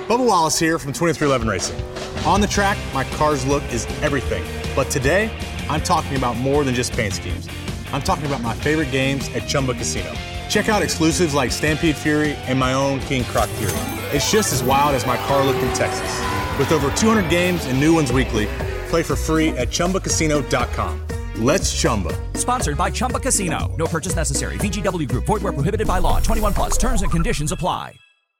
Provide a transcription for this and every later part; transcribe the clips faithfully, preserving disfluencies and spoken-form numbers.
Bubba Wallace here from twenty-three eleven Racing. On the track, my car's look is everything. But today, I'm talking about more than just paint schemes. I'm talking about my favorite games at Chumba Casino. Check out exclusives like Stampede Fury and my own King Croc Fury. It's just as wild as my car looked in Texas. With over two hundred games and new ones weekly, play for free at Chumba Casino dot com. Let's Chumba. Sponsored by Chumba Casino. No purchase necessary. V G W Group. Void where prohibited by law. twenty-one plus. Terms and conditions apply.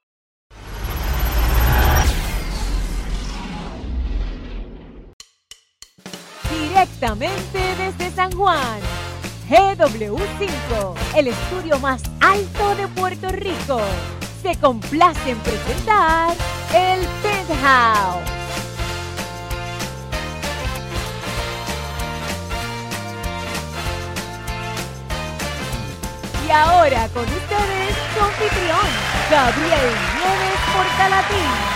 Directamente desde San Juan, G W cinco, el estudio más alto de Puerto Rico, se complace en presentar el Penthouse. Y ahora con ustedes su anfitrión, Gabriel Nieves Portalatín.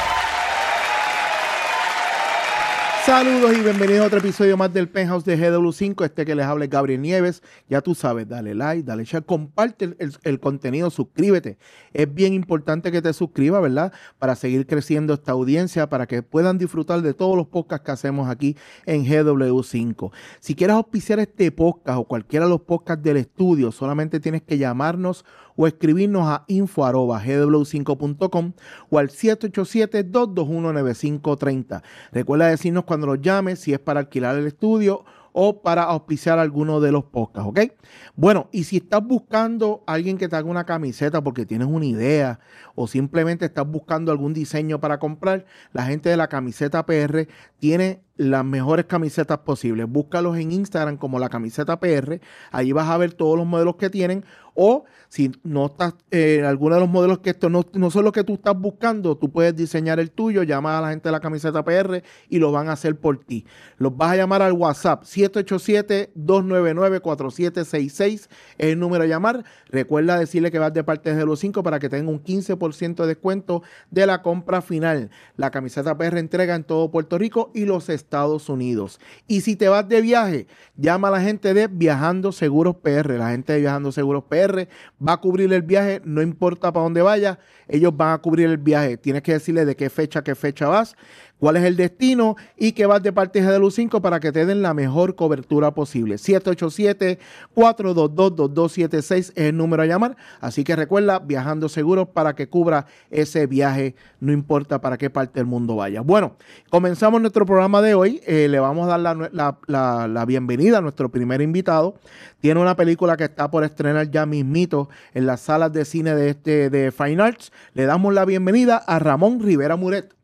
Saludos y bienvenidos a otro episodio más del Penthouse de G W cinco. Este que les habla es Gabriel Nieves. Ya tú sabes, dale like, dale share, comparte el, el, el contenido, suscríbete. Es bien importante que te suscribas, ¿verdad? Para seguir creciendo esta audiencia, para que puedan disfrutar de todos los podcasts que hacemos aquí en G W cinco. Si quieres auspiciar este podcast o cualquiera de los podcasts del estudio, solamente tienes que llamarnos o escribirnos a info arroba g w cinco punto com o al siete ocho siete, dos dos uno, nueve cinco tres cero. Recuerda decirnos cuando los llames si es para alquilar el estudio o para auspiciar alguno de los podcasts, ¿ok? Bueno, y si estás buscando a alguien que te haga una camiseta porque tienes una idea o simplemente estás buscando algún diseño para comprar, la gente de la Camiseta P R tiene las mejores camisetas posibles. Búscalos en Instagram como la Camiseta P R. Allí vas a ver todos los modelos que tienen. O si no estás en eh, alguno de los modelos que esto no, no son los que tú estás buscando, tú puedes diseñar el tuyo, llama a la gente de la Camiseta P R y lo van a hacer por ti. Los vas a llamar al WhatsApp siete ocho siete, dos nueve nueve, cuatro siete seis seis, es el número a llamar. Recuerda decirle que vas de parte de los cinco para que tengan un quince por ciento de descuento de la compra final. La Camiseta P R entrega en todo Puerto Rico y los Estados Unidos. Y si te vas de viaje, llama a la gente de Viajando Seguros P R. La gente de Viajando Seguros P R va a cubrir el viaje, no importa para dónde vayas, ellos van a cubrir el viaje. Tienes que decirle de qué fecha, qué fecha vas, cuál es el destino y que vas de parte de G W cinco para que te den la mejor cobertura posible. siete ocho siete, cuatro dos dos, dos dos siete seis es el número a llamar. Así que recuerda, Viajando Seguros para que cubra ese viaje, no importa para qué parte del mundo vaya. Bueno, comenzamos nuestro programa de hoy. Eh, le vamos a dar la, la, la, la bienvenida a nuestro primer invitado. Tiene una película que está por estrenar ya mismito en las salas de cine de, este, de Fine Arts. Le damos la bienvenida a Ramón Rivera Muret.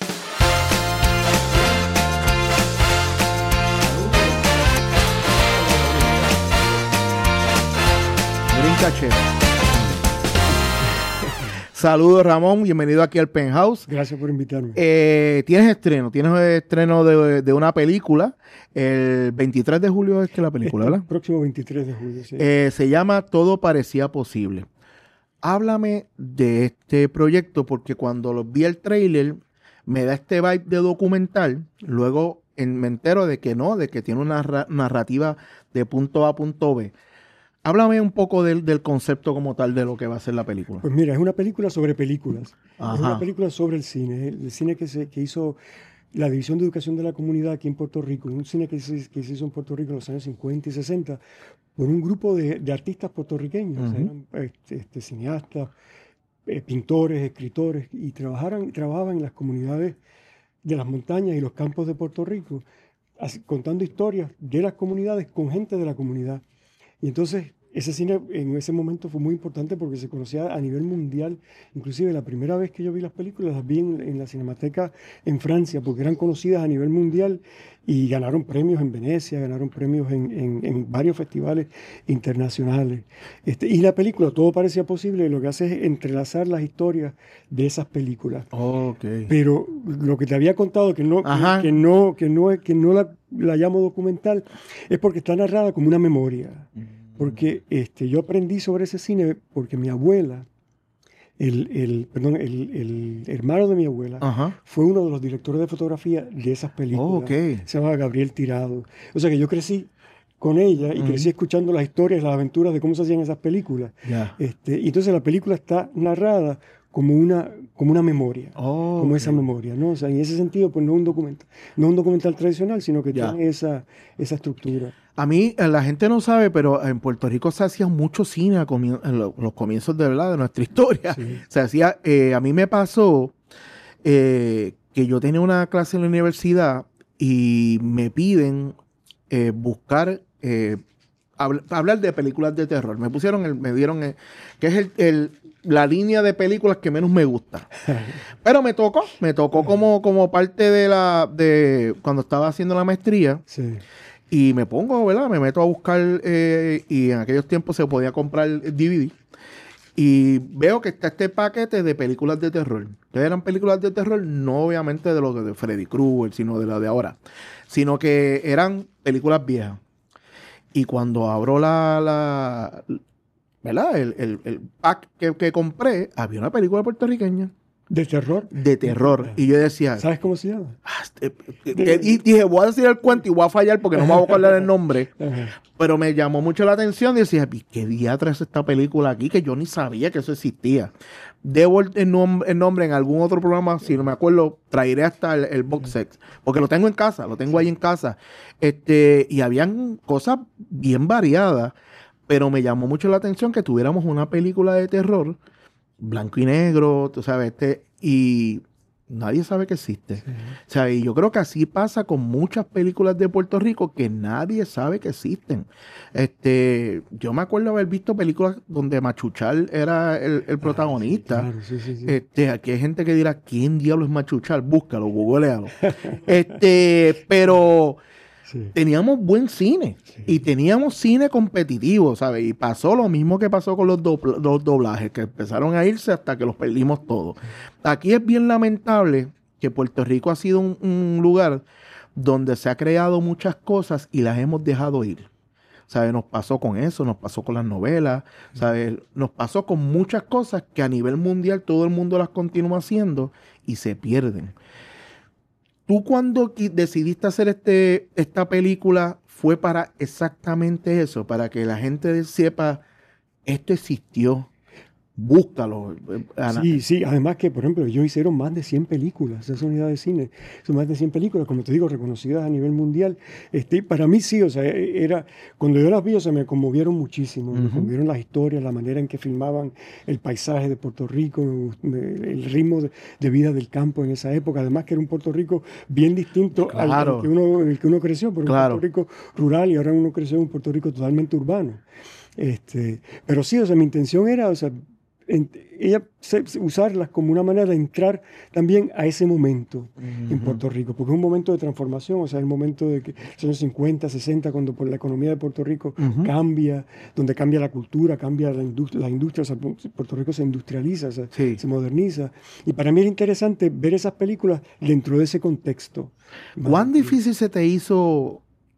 Saludos, Ramón, bienvenido aquí al Penthouse. Gracias por invitarme. Eh, tienes estreno, tienes estreno de, de una película, el veintitrés de julio es que la película, este ¿verdad? Próximo veintitrés de julio, sí. Eh, se llama Todo Parecía Posible. Háblame de este proyecto porque cuando lo vi el trailer me da este vibe de documental, luego en, me entero de que no, de que tiene una ra- narrativa de punto A a punto B. Háblame un poco del, del concepto como tal de lo que va a ser la película. Pues mira, es una película sobre películas. Ajá. Es una película sobre el cine. El cine que, se, que hizo la División de Educación de la Comunidad aquí en Puerto Rico. Un cine que se, que se hizo en Puerto Rico en los años cincuenta y sesenta por un grupo de, de artistas puertorriqueños. Uh-huh. O sea, eran este, este, cineastas, eh, pintores, escritores, y trabajaran, trabajaban en las comunidades de las montañas y los campos de Puerto Rico, así, contando historias de las comunidades con gente de la comunidad. Y entonces ese cine en ese momento fue muy importante porque se conocía a nivel mundial. Inclusive la primera vez que yo vi las películas las vi en, en la Cinemateca en Francia porque eran conocidas a nivel mundial y ganaron premios en Venecia, ganaron premios en, en, en varios festivales internacionales. Este, y la película, Todo Parecía Posible, lo que hace es entrelazar las historias de esas películas. Oh, okay. Pero lo que te había contado, que no, que, que no, que no, que no la, la llamo documental, es porque está narrada como una memoria. Mm. Porque este, yo aprendí sobre ese cine porque mi abuela, el, el, perdón, el, el hermano de mi abuela, uh-huh. fue uno de los directores de fotografía de esas películas. Oh, okay. Se llama Gabriel Tirado. O sea que yo crecí con ella y uh-huh. crecí escuchando las historias, las aventuras de cómo se hacían esas películas. Yeah. Este, y entonces la película está narrada como una, como una memoria, Oh, como ok. esa memoria, ¿no? O sea, en ese sentido, pues no un documental, no un documental tradicional, sino que Ya. tiene esa, esa estructura. A mí, eh, la gente no sabe, pero en Puerto Rico se hacía mucho cine a comien- en lo- los comienzos de, ¿verdad? de nuestra historia. Sí. Se hacía, eh, a mí me pasó eh, que yo tenía una clase en la universidad y me piden eh, buscar, eh, habl- hablar de películas de terror. Me pusieron, el, me dieron, el- que es el, el- la línea de películas que menos me gusta. Pero me tocó, me tocó como, como parte de la, de cuando estaba haciendo la maestría. Sí. Y me pongo, ¿verdad? Me meto a buscar, eh, y en aquellos tiempos se podía comprar el D V D. Y veo que está este paquete de películas de terror. Que eran películas de terror, no obviamente de lo de Freddy Krueger, sino de la de ahora. Sino que eran películas viejas. Y cuando abro la, la ¿verdad? El, el, el pack que, que compré, había una película puertorriqueña ¿De terror? de terror. Y yo decía, ¿Sabes cómo se llama? ah, este, eh, eh, y dije, voy a decir el cuento y voy a fallar porque no me voy a acordar el nombre. Ajá. Pero me llamó mucho la atención y decía, ¿qué diatra es esta película aquí? Que yo ni sabía que eso existía. Debo el, el nom- el nombre en algún otro programa, si no me acuerdo, traeré hasta el, el box set. Porque lo tengo en casa, lo tengo ahí en casa. Este, y habían cosas bien variadas, pero me llamó mucho la atención que tuviéramos una película de terror, blanco y negro, tú sabes, este, y nadie sabe que existe. Sí. O sea, y yo creo que así pasa con muchas películas de Puerto Rico que nadie sabe que existen. Este, yo me acuerdo haber visto películas donde Machuchal era el, el protagonista. Claro, sí, sí, sí. Este, aquí hay gente que dirá, ¿quién diablo es Machuchal? Búscalo, googlealo. este, pero Sí. teníamos buen cine Sí. y teníamos cine competitivo, ¿sabes? Y pasó lo mismo que pasó con los, dobl- los doblajes, que empezaron a irse hasta que los perdimos todos. Aquí es bien lamentable que Puerto Rico ha sido un, un lugar donde se ha creado muchas cosas y las hemos dejado ir. ¿Sabes? Nos pasó con eso, nos pasó con las novelas, ¿sabes? Nos pasó con muchas cosas que a nivel mundial todo el mundo las continúa haciendo y se pierden. ¿Tú cuando qui- decidiste hacer este, esta película fue para exactamente eso? Para que la gente sepa, esto existió, búscalo. eh, Ana. Sí, sí, además que, por ejemplo, ellos hicieron más de cien películas, esa unidad de cine, son más de cien películas, como te digo, reconocidas a nivel mundial. Este, para mí sí, o sea, era, cuando yo las vi, o sea, me conmovieron muchísimo, me Ujú. conmovieron las historias, la manera en que filmaban el paisaje de Puerto Rico, me gust- me- el ritmo de, de vida del campo en esa época, además que era un Puerto Rico bien distinto al- Claro. al, que uno, el que uno creció, pero Claro. un Puerto Rico rural y ahora uno creció en un Puerto Rico totalmente urbano. Este, pero sí, o sea, mi intención era, o sea, en- ella se- se- usarlas como una manera de entrar también a ese momento en Puerto Rico, porque es un momento de transformación, o sea, el momento de que los años cincuenta, sesenta, cuando por la economía de Puerto Rico Ujú. cambia, donde cambia la cultura, cambia la industria, la industria, o sea, Puerto Rico se industrializa, o sea, Sí. se moderniza. Y para mí era interesante ver esas películas dentro de ese contexto. ¿Cuán difícil se te hizo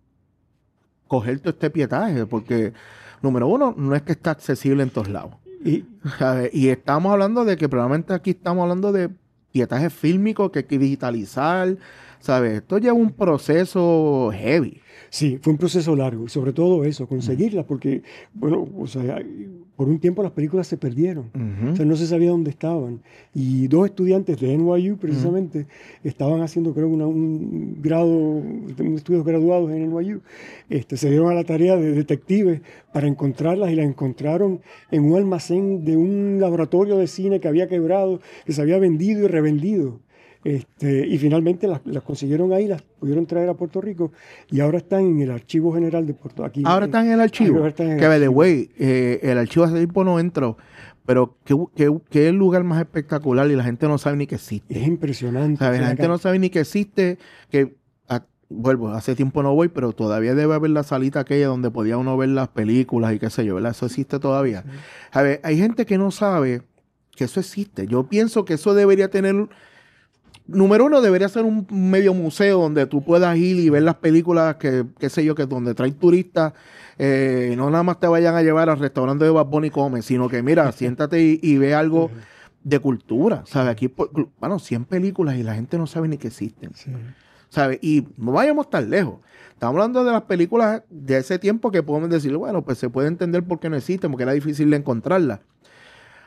coger todo este pietaje? Porque, número uno, no es que está accesible en todos lados. Y, ¿Sabes? Y estamos hablando de que probablemente aquí estamos hablando de pietaje fílmico que hay que digitalizar, ¿sabes? Esto lleva un proceso heavy. Sí, fue un proceso largo, y sobre todo eso, conseguirlas, porque, bueno, o sea, por un tiempo las películas se perdieron, Ujú. o sea, no se sabía dónde estaban. Y dos estudiantes de N Y U, precisamente, estaban haciendo, creo, una- un grado, un estudios graduados en N Y U, este, se dieron a la tarea de detectives para encontrarlas y las encontraron en un almacén de un laboratorio de cine que había quebrado, que se había vendido y revendido. Este, y finalmente las, las consiguieron ahí, las pudieron traer a Puerto Rico y ahora están en el Archivo General de Puerto Rico. Ahora están en el archivo. Ahora están en el Que, by the archivo. way, eh, el archivo hace tiempo no entró. Pero qué, qué, qué lugar más espectacular y la gente no sabe ni que existe. Es impresionante. ¿Sabes? O sea, La gente acá- no sabe ni que existe. Que a- vuelvo, hace tiempo no voy, pero todavía debe haber la salita aquella donde podía uno ver las películas y qué sé yo, ¿verdad? Eso existe todavía. A ver, hay gente que no sabe que eso existe. Yo pienso que eso debería tener. Número uno, debería ser un medio museo donde tú puedas ir y ver las películas que, qué sé yo, que donde traen turistas, eh, no nada más te vayan a llevar al restaurante de Bad Bunny y comes, sino que mira, siéntate y, y ve algo de cultura, ¿sabes? Aquí, por- bueno, cien películas y la gente no sabe ni que existen, Sí. ¿sabes? Y no vayamos tan lejos. Estamos hablando de las películas de ese tiempo que podemos decir, bueno, pues se puede entender por qué no existen, porque era difícil de encontrarlas.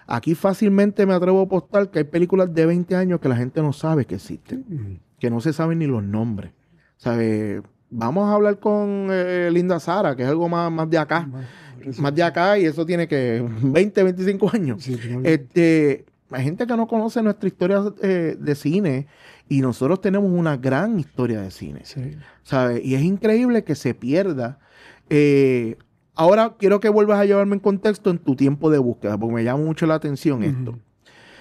Aquí fácilmente me atrevo a apostar que hay películas de veinte años que la gente no sabe que existen, Mm. que no se saben ni los nombres. ¿Sabe? Vamos a hablar con eh, Linda Sara, que es algo más, más de acá. Más, Más de acá, y eso tiene que veinte, veinticinco años. Sí, probablemente. Este, hay gente que no conoce nuestra historia eh, de cine, y nosotros tenemos una gran historia de cine. Sí. ¿Sabes? Y es increíble que se pierda. Eh, ahora quiero que vuelvas a llevarme en contexto en tu tiempo de búsqueda, porque me llama mucho la atención esto. Ujú.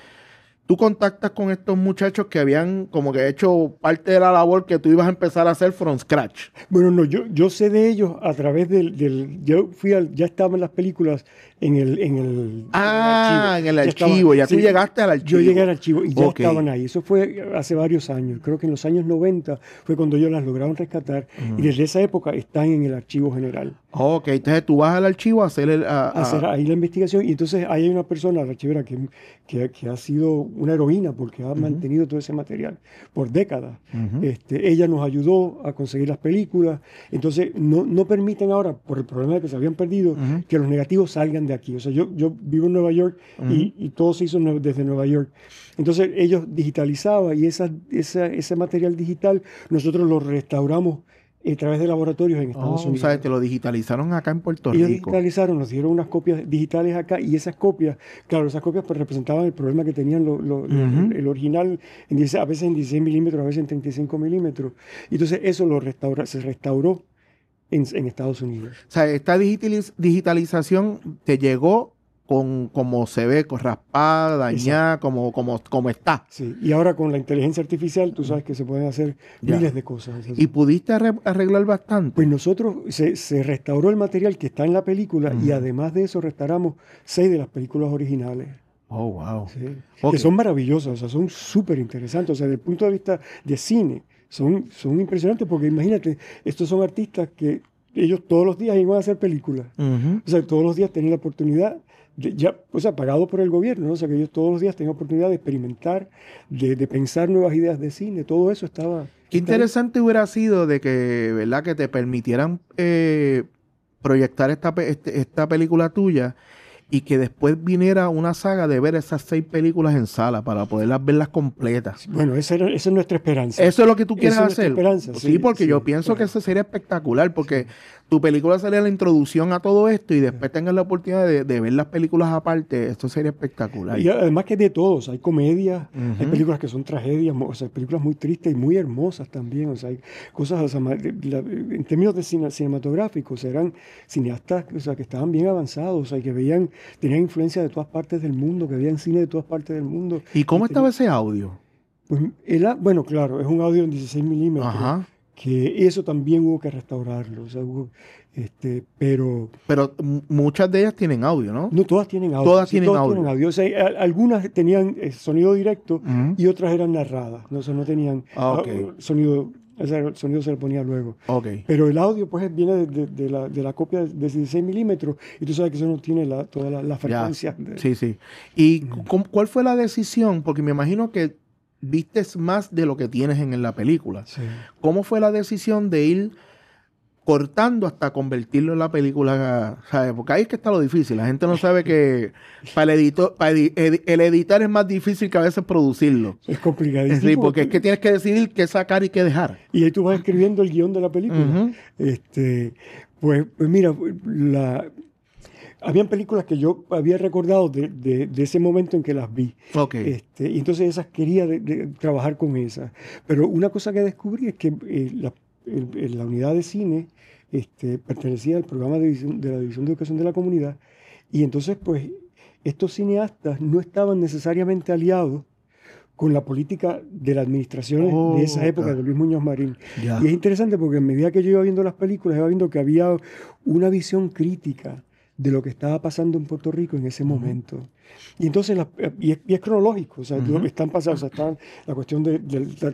Tú contactas con estos muchachos que habían como que hecho parte de la labor que tú ibas a empezar a hacer from scratch. Bueno, no, yo, yo sé de ellos a través del, del yo fui al, ya estaban las películas en el, en el, Ah, en el Ya archivo. estaban- Ya tú sí, llegaste al archivo. Yo llegué al archivo y ya Ok. estaban ahí. Eso fue hace varios años. Creo que en los años noventa fue cuando ellos las lograron rescatar y desde esa época están en el archivo general. Ok, entonces tú vas al archivo a hacer el... a- a- Hacer ahí la investigación y entonces ahí hay una persona, la archivera, que, que, que ha sido una heroína porque ha mantenido todo ese material por décadas. Ujú. este, ella nos ayudó a conseguir las películas, entonces no, no permiten ahora, por el problema de que se habían perdido, Ujú. que los negativos salgan de aquí. O sea, yo, yo vivo en Nueva York y, y todo se hizo nue- desde Nueva York. Entonces ellos digitalizaban y esa, esa, ese material digital nosotros lo restauramos a través de laboratorios en Estados Oh, o Unidos. sea, te lo digitalizaron acá en Puerto Ellos Rico. digitalizaron, nos dieron unas copias digitales acá y esas copias, claro, esas copias pues representaban el problema que tenían lo- lo- lo- Ujú. el, el original, en diez a veces en dieciséis milímetros, a veces en treinta y cinco milímetros. Y entonces eso lo restaura, se restauró en, en Estados Unidos. O sea, esta digitaliz- digitalización te llegó con como se ve, con raspada, dañada, como, como, como está. Sí. Y ahora con la inteligencia artificial, tú sabes que se pueden hacer Ya. miles de cosas. Y pudiste arre- arreglar bastante. Pues nosotros se, se restauró el material que está en la película y además de eso restauramos seis de las películas originales. Oh, wow. Sí, Ok. que son maravillosas, o sea, son súper interesantes. O sea, desde el punto de vista de cine, son, son impresionantes porque imagínate, estos son artistas que ellos todos los días iban a hacer películas. Ujú. O sea, todos los días tenían la oportunidad, de, ya, o sea, pagado por el gobierno, ¿no? O sea, que ellos todos los días tenían oportunidad de experimentar, de, de pensar nuevas ideas de cine, todo eso estaba... Qué estaba- interesante hubiera sido de que, ¿verdad? Que te permitieran eh, proyectar esta, pe- este- esta película tuya y que después viniera una saga de ver esas seis películas en sala para poderlas verlas completas. Bueno, esa, era- esa es nuestra esperanza. Eso es lo que tú quieres Esa es nuestra hacer. esperanza, sí, sí, porque sí, yo pienso claro. que eso sería espectacular, porque tu película sería la introducción a todo esto y después tengas la oportunidad de, de ver las películas aparte. Esto sería espectacular. Y además que de todos, hay comedias, hay Ujú. películas que son tragedias, mo- o sea, películas muy tristes y muy hermosas también, o sea, hay cosas, o sea, ma- de- la- en términos de cine- cinematográficos, eran cineastas, o sea, que estaban bien avanzados, o sea, que veían, tenían influencia de todas partes del mundo, que veían cine de todas partes del mundo. ¿Y cómo Y estaba ese audio? Pues, el a- bueno, claro, es un audio en dieciséis milímetros, Ajá. que eso también hubo que restaurarlo, o sea, hubo, este, pero... Pero m- muchas de ellas tienen audio, ¿no? No todas tienen audio. Todas sí, tienen audio. O sea, a- algunas tenían eh, sonido directo Ujú. y otras eran narradas. No, o sea, no tenían Ah, ok. ah, sonido. O sea, el sonido se le ponía luego. Ok. Pero el audio, pues, viene de, de- de la, de la copia de dieciséis milímetros y tú sabes que eso no tiene la, toda la, la Ya. frecuencia. de- Sí, sí. ¿Y cu- cuál fue la decisión? Porque me imagino que vistes más de lo que tienes en, en la película. Sí. ¿Cómo fue la decisión de ir cortando hasta convertirlo en la película? ¿Sabes? Porque ahí es que está lo difícil. La gente no sabe que para el editor, para edi- edi- el editar es más difícil que a veces producirlo. Es complicadísimo. Sí, porque es que tienes que decidir qué sacar y qué dejar. Y ahí tú vas escribiendo el guión de la película. Ujú. este, pues, pues mira, la, habían películas que yo había recordado de, de- de ese momento en que las vi. Ok. Este, y entonces esas quería de- de trabajar con esas. Pero una cosa que descubrí es que eh, la, el- el- la unidad de cine este, pertenecía al programa de, división- de la División de Educación de la Comunidad. Y entonces, pues, estos cineastas no estaban necesariamente aliados con la política de la administración Oh, de esa época claro. de Luis Muñoz Marín. Ya. Y es interesante porque a medida que yo iba viendo las películas, iba viendo que había una visión crítica de lo que estaba pasando en Puerto Rico en ese momento. Y entonces, la- y, es, y es cronológico, o sea, Ujú. están pasando, o sea, están la cuestión de, de- de-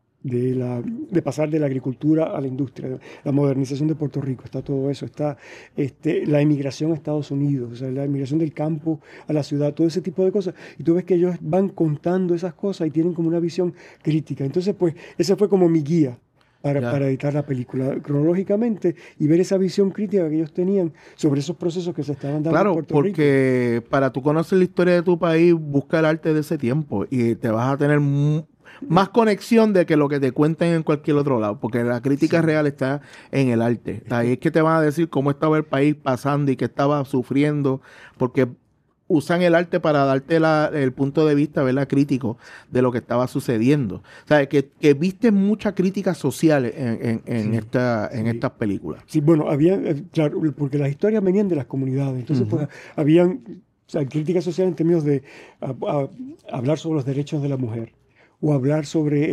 de la, de pasar de la agricultura a la industria, la modernización de Puerto Rico, está todo eso, está este, la emigración a Estados Unidos, o sea, la emigración del campo a la ciudad, todo ese tipo de cosas. Y tú ves que ellos van contando esas cosas y tienen como una visión crítica. Entonces, pues, ese fue como mi guía. para, para editar la película cronológicamente y ver esa visión crítica que ellos tenían sobre esos procesos que se estaban dando Claro, en Puerto porque Rico. para tú conocer la historia de tu país, busca el arte de ese tiempo y te vas a tener mu- más conexión de que lo que te cuenten en cualquier otro lado, porque la crítica Sí. real está en el arte. Ahí es que te van a decir cómo estaba el país pasando y que estaba sufriendo, porque usan el arte para darte la- el punto de vista, ¿verdad?, crítico de lo que estaba sucediendo. O sea, que, que viste mucha crítica social en, en, en Sí, esta, en sí. estas películas. Sí, bueno, había, eh, claro, porque las historias venían de las comunidades, entonces Ujú. pues habían, o sea, crítica social en términos de a- a- hablar sobre los derechos de la mujer o hablar sobre el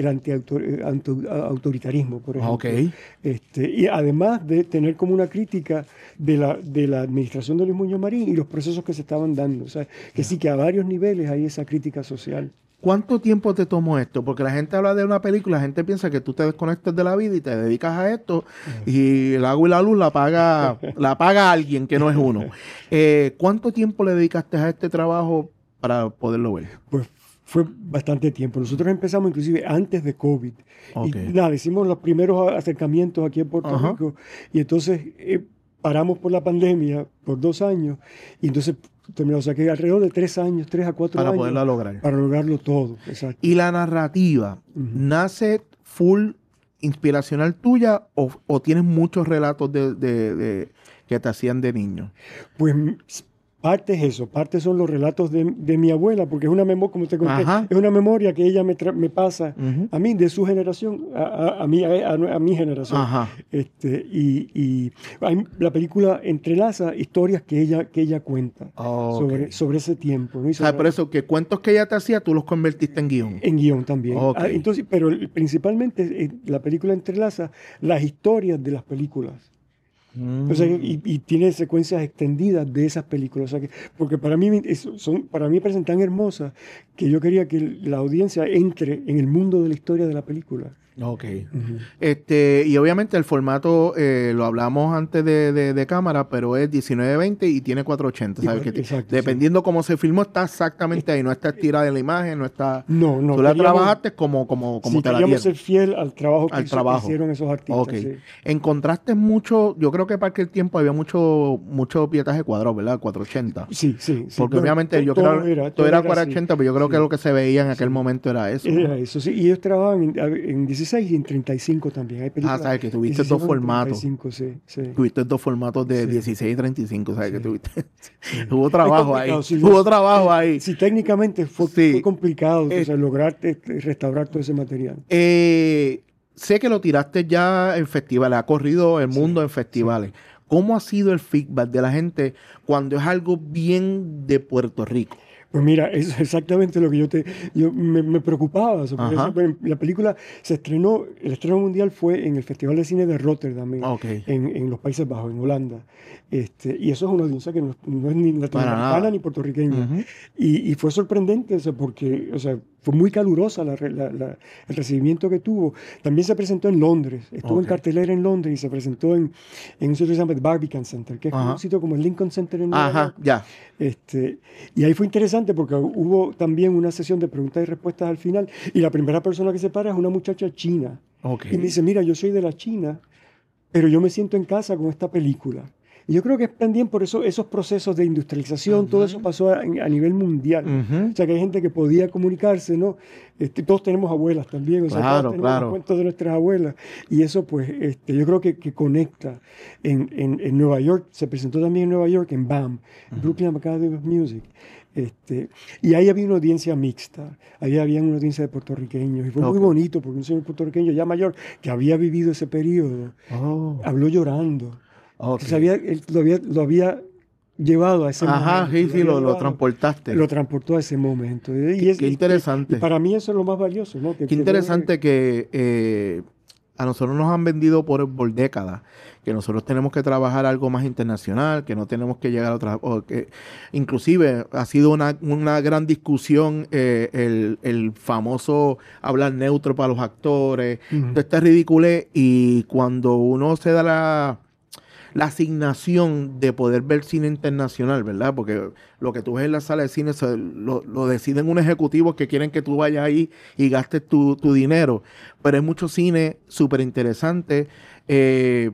anti-autoritarismo, por ejemplo. Ok. Este, y además de tener como una crítica de la, de la administración de Luis Muñoz Marín y los procesos que se estaban dando. O sea, que sí que a varios niveles hay esa crítica social. ¿Cuánto tiempo te tomó esto? Porque la gente habla de una película, la gente piensa que tú te desconectas de la vida y te dedicas a esto y el agua y la luz la paga, la paga alguien que no es uno. Eh, ¿Cuánto tiempo le dedicaste a este trabajo para poderlo ver? Pues fue bastante tiempo. Nosotros empezamos inclusive antes de COVID. Ok. Y nada, hicimos los primeros acercamientos aquí en Puerto Ajá. Rico y entonces eh, paramos por la pandemia por dos años y entonces terminamos, o sea que alrededor de tres años, tres a cuatro Para años. poderla lograr. Para lograrlo todo, exacto. ¿Y la narrativa Ujú. nace full inspiracional tuya o, o tienes muchos relatos de, de- de- que te hacían de niño? Pues m- parte es eso, parte son los relatos de, de mi abuela, porque es una memoria, como te conté, Ajá. es una memoria que ella me, tra- me pasa Ujú. a mí, de su generación, a, a, a mí, a, a- a mi generación. Ajá. Este, y y hay- la película entrelaza historias que ella, que ella cuenta Ok. sobre, sobre ese tiempo, ¿no? Y O sea, sobre- por eso que cuentos que ella te hacía, tú los convertiste en guión. en guión también. Ok. Ah, entonces, pero el- principalmente eh, la película entrelaza las historias de las películas. Mm. O sea, y, y tiene secuencias extendidas de esas películas. O sea, que, porque para mí, me- es- son, para mí parecen tan hermosas que yo quería que la audiencia entre en el mundo de la historia de la película. Ok. Ujú. Este, y obviamente el formato, eh, lo hablamos antes de, de- de cámara, pero es diecinueve veinte y tiene cuatrocientos ochenta. ¿Sabes? Igual, Que exacto, dependiendo cómo se filmó, está exactamente ahí. No está estirada en la imagen, no está. No, no. Tú la queríamos- trabajaste como, como, como sí, te la queríamos dieron. ser fiel al trabajo que, Al hizo- trabajo. que hicieron esos artistas. Ok. Sí. Encontraste mucho, yo creo que para aquel tiempo había mucho, mucho pietaje cuadrado, ¿verdad? cuatrocientos ochenta. Sí, sí, sí. Porque Bueno, obviamente to- yo todo creo era, todo todo era era así. cuatrocientos, pero yo creo Sí. que lo que se veía en aquel Sí. momento era eso. ¿no? Era eso, sí. Y ellos trabajaban en, en dieciséis y en treinta y cinco también. Hay películas Ah, sabes que tuviste dieciséis dos con formatos. treinta y cinco, sí, sí. Tuviste dos formatos de Sí. dieciséis y treinta y cinco, ¿sabes? Sí. Que tuviste. Hubo trabajo ahí. complicado, sí, Hubo no, trabajo eh, ahí. Sí, técnicamente fue, Sí. fue complicado Eh, o sea, lograr eh, restaurar todo ese material. Eh, sé que lo tiraste ya en festivales, ha corrido el Sí, mundo en festivales. ¿Cómo ha sido el feedback de la gente cuando es algo bien de Puerto Rico? Pues mira, es exactamente lo que yo te yo me, me preocupaba. O sea, porque Ajá. eso, bueno, la película se estrenó, el estreno mundial fue en el Festival de Cine de Rotterdam, en, Ok. en, en los Países Bajos, en Holanda. Este, y eso es una audiencia que no, no es ni nada. latinoamericana ni puertorriqueña. Ujú. y, y fue sorprendente, o sea, porque o sea, fue muy calurosa la re- la- la- el recibimiento que tuvo. También se presentó en Londres, estuvo en Ok. cartelera en Londres y se presentó en, en un sitio que se llama el Barbican Center, que es como Ajá. un sitio como el Lincoln Center en Nueva Ajá, York. ya. Este, y ahí fue interesante porque hubo también una sesión de preguntas y respuestas al final y la primera persona que se para es una muchacha china. Ok. Y me dice, mira, yo soy de la China, pero yo me siento en casa con esta película. Y yo creo que es también por eso, esos procesos de industrialización, todo eso pasó a, a nivel mundial. Ujú. O sea, que hay gente que podía comunicarse, ¿no? Este, todos tenemos abuelas también, o sea, Claro, todos tenemos claro. los cuentos de nuestras abuelas. Y eso, pues, este, yo creo que, que conecta. En, en, en Nueva York, se presentó también en Nueva York, en B A M, Brooklyn Academy of Music. Este, y ahí había una audiencia mixta, ahí había una audiencia de puertorriqueños, y fue muy Ok. bonito porque un señor puertorriqueño ya mayor, que había vivido ese periodo, Oh, habló llorando. ok. Entonces había, él lo, había, lo había llevado a ese Ajá, momento. sí, sí, había lo, lo llevado, transportaste. Lo transportó a ese momento. Y es, Qué interesante. y para mí eso es lo más valioso, ¿no? Que- Qué que interesante que eh, a nosotros nos han vendido por, por décadas que nosotros tenemos que trabajar algo más internacional, que no tenemos que llegar a otra... o que, inclusive ha sido una, una gran discusión eh, el, el famoso hablar neutro para los actores, Ujú. todo este ridículo, y cuando uno se da la... la asignación de poder ver cine internacional, ¿verdad? Porque lo que tú ves en la sala de cine se, lo, lo deciden unos ejecutivos que quieren que tú vayas ahí y gastes tu, tu dinero. Pero hay mucho cine súper interesante. Eh,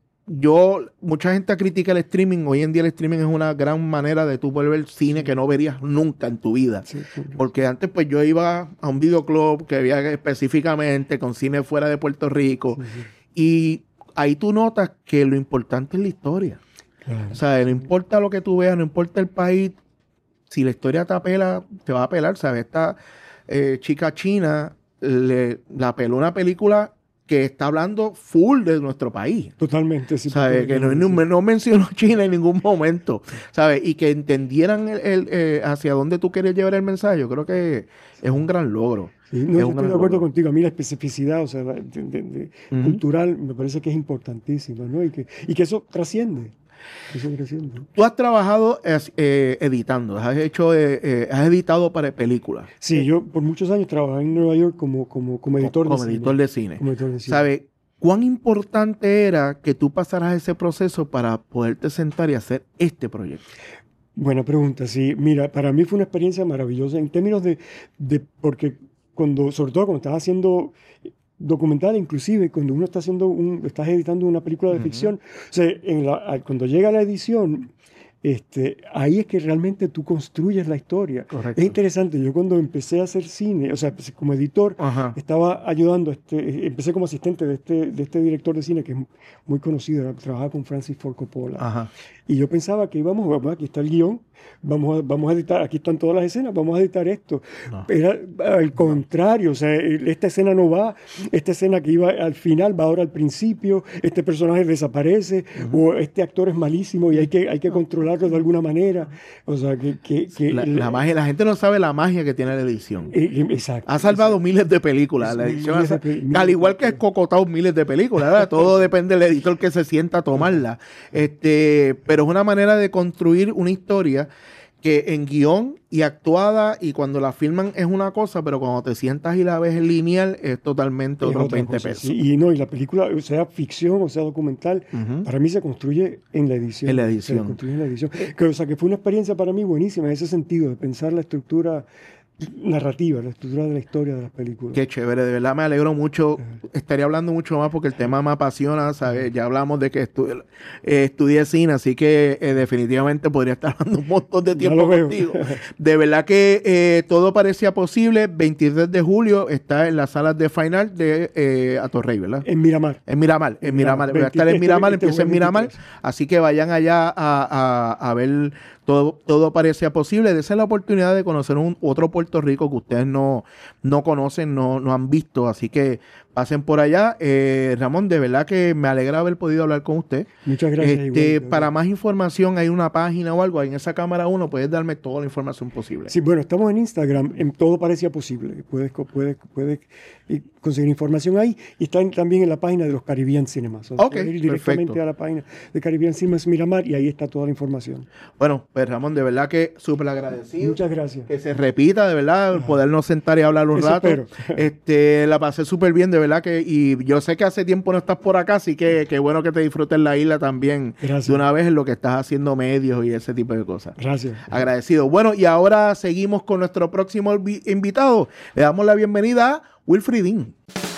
yo, mucha gente critica el streaming. Hoy en día el streaming es una gran manera de tú poder ver cine que no verías nunca en tu vida. Sí, sí, sí. Porque antes pues yo iba a un videoclub que había específicamente con cine fuera de Puerto Rico. Sí, sí. Y ahí tú notas que lo importante es la historia. Claro. O sea, no importa lo que tú veas, no importa el país, si la historia te apela, te va a apelar, ¿sabes? Esta eh, chica china le, la apeló una película que está hablando full de nuestro país. Totalmente. Sí, ¿sabes? Que no, no, no mencionó China en ningún momento, ¿sabes? Y que entendieran el, el, eh, hacia dónde tú quieres llevar el mensaje, yo creo que es un gran logro. Sí, no, yo estoy de acuerdo contigo. A mí la especificidad, o sea, de, de, de uh-huh. cultural, me parece que es importantísima, ¿no? Y que, y que eso trasciende. Eso trasciende. Tú has trabajado eh, editando, has hecho, eh, eh, has editado para películas. Sí, yo por muchos años trabajé en Nueva York como, como, como editor, como, de, como editor cine. de cine. Como editor de cine. ¿Sabes cuán importante era que tú pasaras ese proceso para poderte sentar y hacer este proyecto? Buena pregunta, sí. Mira, para mí fue una experiencia maravillosa en términos de, de porque cuando, sobre todo cuando estás haciendo documental, inclusive cuando uno está haciendo un, estás editando una película de uh-huh. ficción, o sea, en la, cuando llega la edición, este, ahí es que realmente tú construyes la historia. Correcto. Es interesante, yo cuando empecé a hacer cine, o sea, como editor, uh-huh. estaba ayudando, este, empecé como asistente de este, de este director de cine que es muy conocido, trabajaba con Francis Ford Coppola. Uh-huh. Y yo pensaba que íbamos, vamos, aquí está el guión, vamos a, vamos a editar, aquí están todas las escenas, vamos a editar esto. No. Era al contrario, o sea, esta escena no va, esta escena que iba al final va ahora al principio, este personaje desaparece, uh-huh. o este actor es malísimo y hay que, hay que controlarlo de alguna manera. O sea, que... que, que la, la, magia, la gente no sabe la magia que tiene la edición. Eh, exacto. Ha salvado exacto. miles de películas. La edición ha, al igual que ha cocotado miles de películas, ¿verdad? Todo depende del editor que se sienta a tomarla. Este, pero es una manera de construir una historia que en guión y actuada y cuando la filman es una cosa, pero cuando te sientas y la ves en lineal es totalmente otros veinte pesos. Sí, y no, y la película, o sea ficción o sea documental, uh-huh. para mí se construye en la edición. En la edición. Se construye en la edición. Que, o sea, que fue una experiencia para mí buenísima en ese sentido, de pensar la estructura narrativa, la estructura de la historia de las películas. Qué chévere, de verdad me alegro mucho. Estaría hablando mucho más porque el tema me apasiona, ¿sabes? Ya hablamos de que estu eh, estudié cine, así que eh, definitivamente podría estar hablando un montón de tiempo contigo. De verdad que eh, todo parecía posible. veintitrés de julio está en las salas de final de eh, Atorrey, ¿verdad? En Miramar. En Miramar, en Miramar. Voy a estar en Miramar, empieza en Miramar. Así que vayan allá a, a, a ver. Todo, todo parecía posible. Desen la oportunidad de conocer un otro Puerto Rico que ustedes no, no conocen, no, no han visto. Así que pasen por allá. Eh, Ramón, de verdad que me alegra haber podido hablar con usted. Muchas gracias. Este, igual, para más información, hay una página o algo. En esa cámara uno puedes darme toda la información posible. Sí, bueno, estamos en Instagram. En Todo Parecía Posible. Puedes, puedes, puedes conseguir información ahí. Y están también en la página de los Caribbean Cinemas. O sea, ok, ir directamente perfecto. a la página de Caribbean Cinemas Miramar y ahí está toda la información. Bueno, pues Ramón, de verdad que súper agradecido. Muchas gracias. Que se repita, de verdad, ah, podernos sentar y hablar un eso rato. Espero. Este, la pasé súper bien, de verdad que, y yo sé que hace tiempo no estás por acá, así que qué bueno que te disfrutes la isla también. Gracias. De una vez en lo que estás haciendo medios y ese tipo de cosas. Gracias. Agradecido. Bueno, y ahora seguimos con nuestro próximo invitado. Le damos la bienvenida a Wilfridín.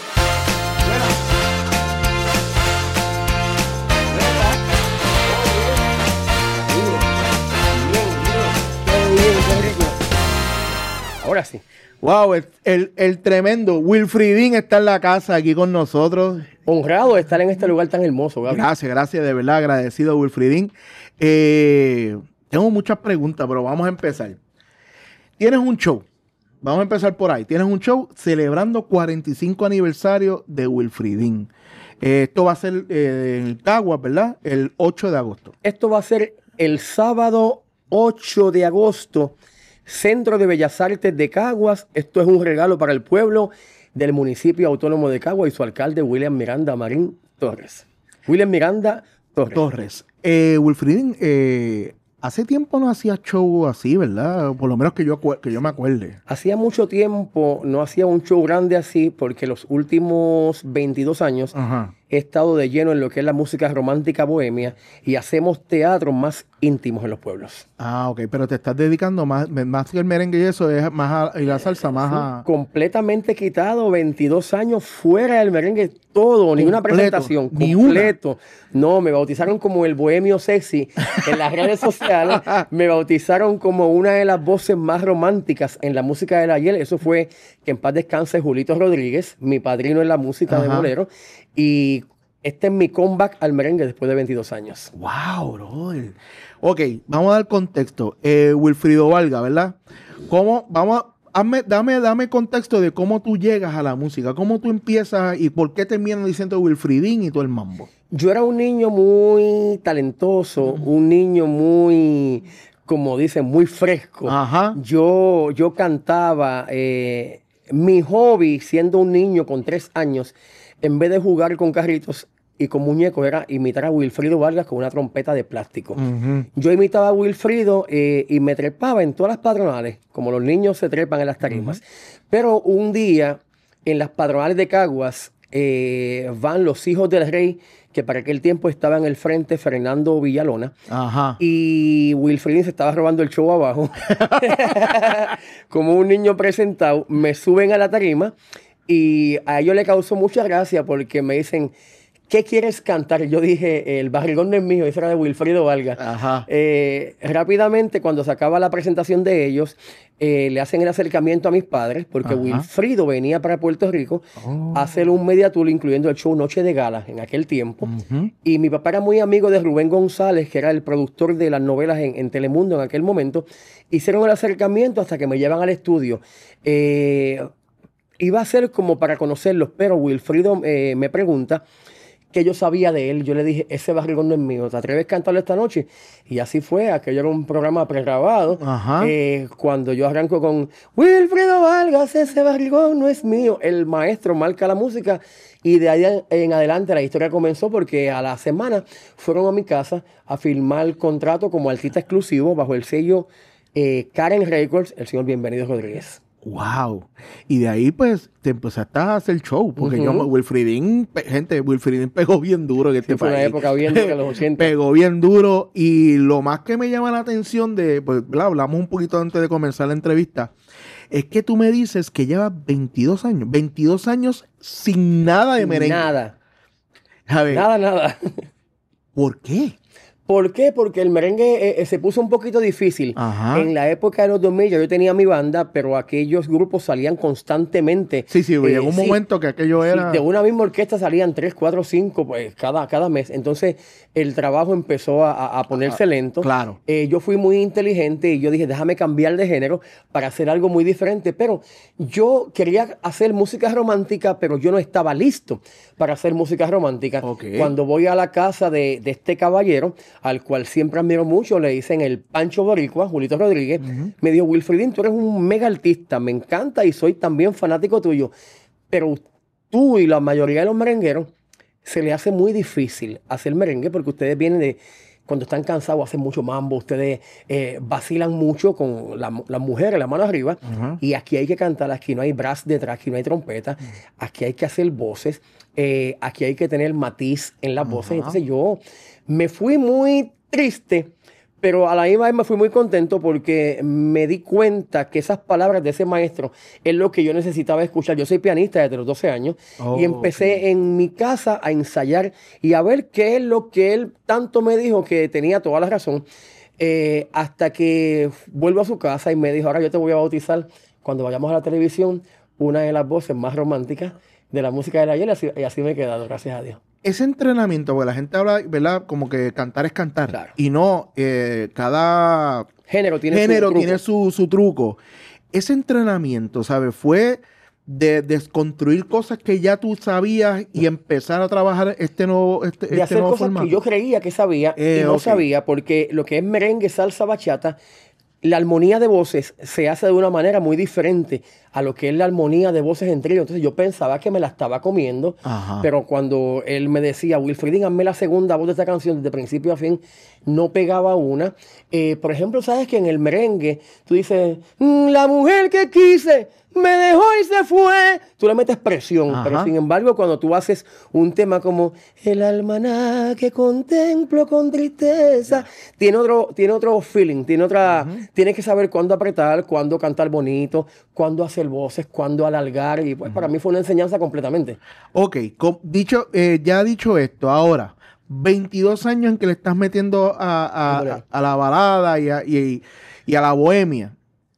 Ahora sí. Wow, el, el, el tremendo Wilfridín está en la casa aquí con nosotros. Honrado de estar en este lugar tan hermoso, Gaby. Gracias, gracias, de verdad, agradecido, Wilfridín. Eh, tengo muchas preguntas, pero vamos a empezar. Tienes un show, vamos a empezar por ahí. Tienes un show celebrando cuarenta y cinco aniversario de Wilfridín. Eh, esto va a ser eh, en Caguas, ¿verdad? El ocho de agosto. Esto va a ser el sábado ocho de agosto. Centro de Bellas Artes de Caguas. Esto es un regalo para el pueblo del municipio autónomo de Caguas y su alcalde William Miranda Marín Torres. William Miranda Torres. Torres. Eh, Wilfridín, eh, hace tiempo no hacía show así, ¿verdad? Por lo menos que yo, que yo me acuerde. Hacía mucho tiempo no hacía un show grande así porque los últimos veintidós años Ajá. he estado de lleno en lo que es la música romántica bohemia y hacemos teatros más íntimos en los pueblos. Ah, ok, pero te estás dedicando más, más que el merengue y eso, es más a, y la salsa, más Sí, a... completamente quitado, veintidós años fuera del merengue, todo, ni una Completo, presentación, ni completo. No, me bautizaron como el bohemio sexy en las redes sociales, me bautizaron como una de las voces más románticas en la música del ayer. Eso fue, que en paz descanse, Julito Rodríguez, mi padrino en la música de Ajá. bolero, y este es mi comeback al merengue después de veintidós años. Wow, brother. Ok, vamos a dar contexto. Eh, Wilfrido Valga, ¿verdad? ¿Cómo? Vamos a, hazme- dame, dame contexto de cómo tú llegas a la música, cómo tú empiezas y por qué terminan diciendo Wilfridín y todo el mambo. Yo era un niño muy talentoso, un niño muy, como dicen, muy fresco. Ajá. Yo, yo cantaba, eh, mi hobby siendo un niño con tres años, en vez de jugar con carritos y con muñecos, era imitar a Wilfrido Vargas con una trompeta de plástico. Ujú. Yo imitaba a Wilfrido eh, y me trepaba en todas las patronales, como los niños se trepan en las tarimas. Pero un día, en las patronales de Caguas, eh, van los hijos del rey, que para aquel tiempo estaba en el frente Fernando Villalona, Ajá. y Wilfrido se estaba robando el show abajo. Como un niño presentado, me suben a la tarima y a ellos le causó mucha gracia porque me dicen, ¿qué quieres cantar? Yo dije, el barrigón no es mío, ese era de Wilfrido Valga. Ajá. Eh, rápidamente, cuando se acaba la presentación de ellos, eh, le hacen el acercamiento a mis padres, porque Ajá. Wilfrido venía para Puerto Rico a hacer un media tour, incluyendo el show Noche de Gala en aquel tiempo. Ujú. Y mi papá era muy amigo de Rubén González, que era el productor de las novelas en, en Telemundo en aquel momento. Hicieron el acercamiento hasta que me llevan al estudio. Eh, iba a ser como para conocerlos, pero Wilfrido eh, me pregunta que yo sabía de él. Yo le dije, ese barrigón no es mío, ¿te atreves a cantarlo esta noche? Y así fue, aquello era un programa pregrabado. Ajá. Eh, cuando yo arranco con Wilfrido Vargas, ese barrigón no es mío, el maestro marca la música y de ahí en adelante la historia comenzó porque a la semana fueron a mi casa a firmar el contrato como artista exclusivo bajo el sello eh, Karen Records, el señor Bienvenido Rodríguez. Wow. Y de ahí, pues, te empezaste a hacer show. Porque Ujú. yo, Wilfridín, pe- gente, Wilfridín pegó bien duro en este Sí, fue una país. época bien dura en los ochenta. Pegó bien duro. Y lo más que me llama la atención de, pues, ¿verdad? Hablamos un poquito antes de comenzar la entrevista, es que tú me dices que llevas veintidós años. veintidós años sin nada de merengue. Nada, A ver, nada, nada. ¿por qué? ¿Por qué? Porque el merengue eh, eh, se puso un poquito difícil. Ajá. En la época de los dos mil ya yo tenía mi banda, pero aquellos grupos salían constantemente. Sí, sí, Eh, llegó un sí, momento que aquello sí, era... de una misma orquesta salían tres, cuatro, cinco pues, cada, cada mes. Entonces el trabajo empezó a, a- a ponerse Ah, lento. claro. Eh, yo fui muy inteligente y yo dije, déjame cambiar de género para hacer algo muy diferente. Pero yo quería hacer música romántica, pero yo no estaba listo para hacer música romántica. Ok. Cuando voy a la casa de, de este caballero, al cual siempre admiro mucho, le dicen el Pancho Boricua, Julito Rodríguez, me dijo, Wilfridín, tú eres un mega artista, me encanta y soy también fanático tuyo, pero tú y la mayoría de los merengueros se les hace muy difícil hacer merengue porque ustedes vienen de, cuando están cansados, hacen mucho mambo, ustedes eh, vacilan mucho con la- las mujeres, la mano arriba, Ajá. y aquí hay que cantar, aquí no hay brass detrás, aquí no hay trompeta, aquí hay que hacer voces, eh, aquí hay que tener matiz en las voces. Entonces yo me fui muy triste, pero a la misma vez me fui muy contento porque me di cuenta que esas palabras de ese maestro es lo que yo necesitaba escuchar. Yo soy pianista desde los doce años Oh, y empecé en mi casa a ensayar y a ver qué es lo que él tanto me dijo que tenía toda la razón. Eh, hasta que vuelvo a su casa y me dijo, ahora yo te voy a bautizar cuando vayamos a la televisión, una de las voces más románticas de la música de la ayer, y así, y así me he quedado, gracias a Dios. Ese entrenamiento, porque la gente habla, ¿verdad? Como que cantar es cantar. Claro. Y no, eh, cada Género tiene género su truco. tiene su, su truco. Ese entrenamiento, ¿sabes? Fue de desconstruir cosas que ya tú sabías y empezar a trabajar este nuevo, este, de este hacer nuevo cosas formato. que yo creía que sabía Eh, y no ok. sabía, porque lo que es merengue, salsa, bachata, la armonía de voces se hace de una manera muy diferente a lo que es la armonía de voces en trío. Entonces yo pensaba que me la estaba comiendo, Ajá. pero cuando él me decía, Wilfridín, hazme la segunda voz de esta canción desde principio a fin, no pegaba una. Eh, por ejemplo, sabes que en el merengue tú dices, "Mm, la mujer que quise me dejó y se fue". Tú le metes presión, Ajá. pero sin embargo, cuando tú haces un tema como el almanaque contemplo con tristeza, tiene otro, tiene otro feeling, tiene otra, uh-huh. Tienes que saber cuándo apretar, cuándo cantar bonito, cuándo hacer voces, cuándo alargar, y pues uh-huh. Para mí fue una enseñanza completamente. Ok, com- dicho, eh, ya dicho esto, ahora, veintidós años en que le estás metiendo a, a, a, a la balada y a, y, y a la bohemia.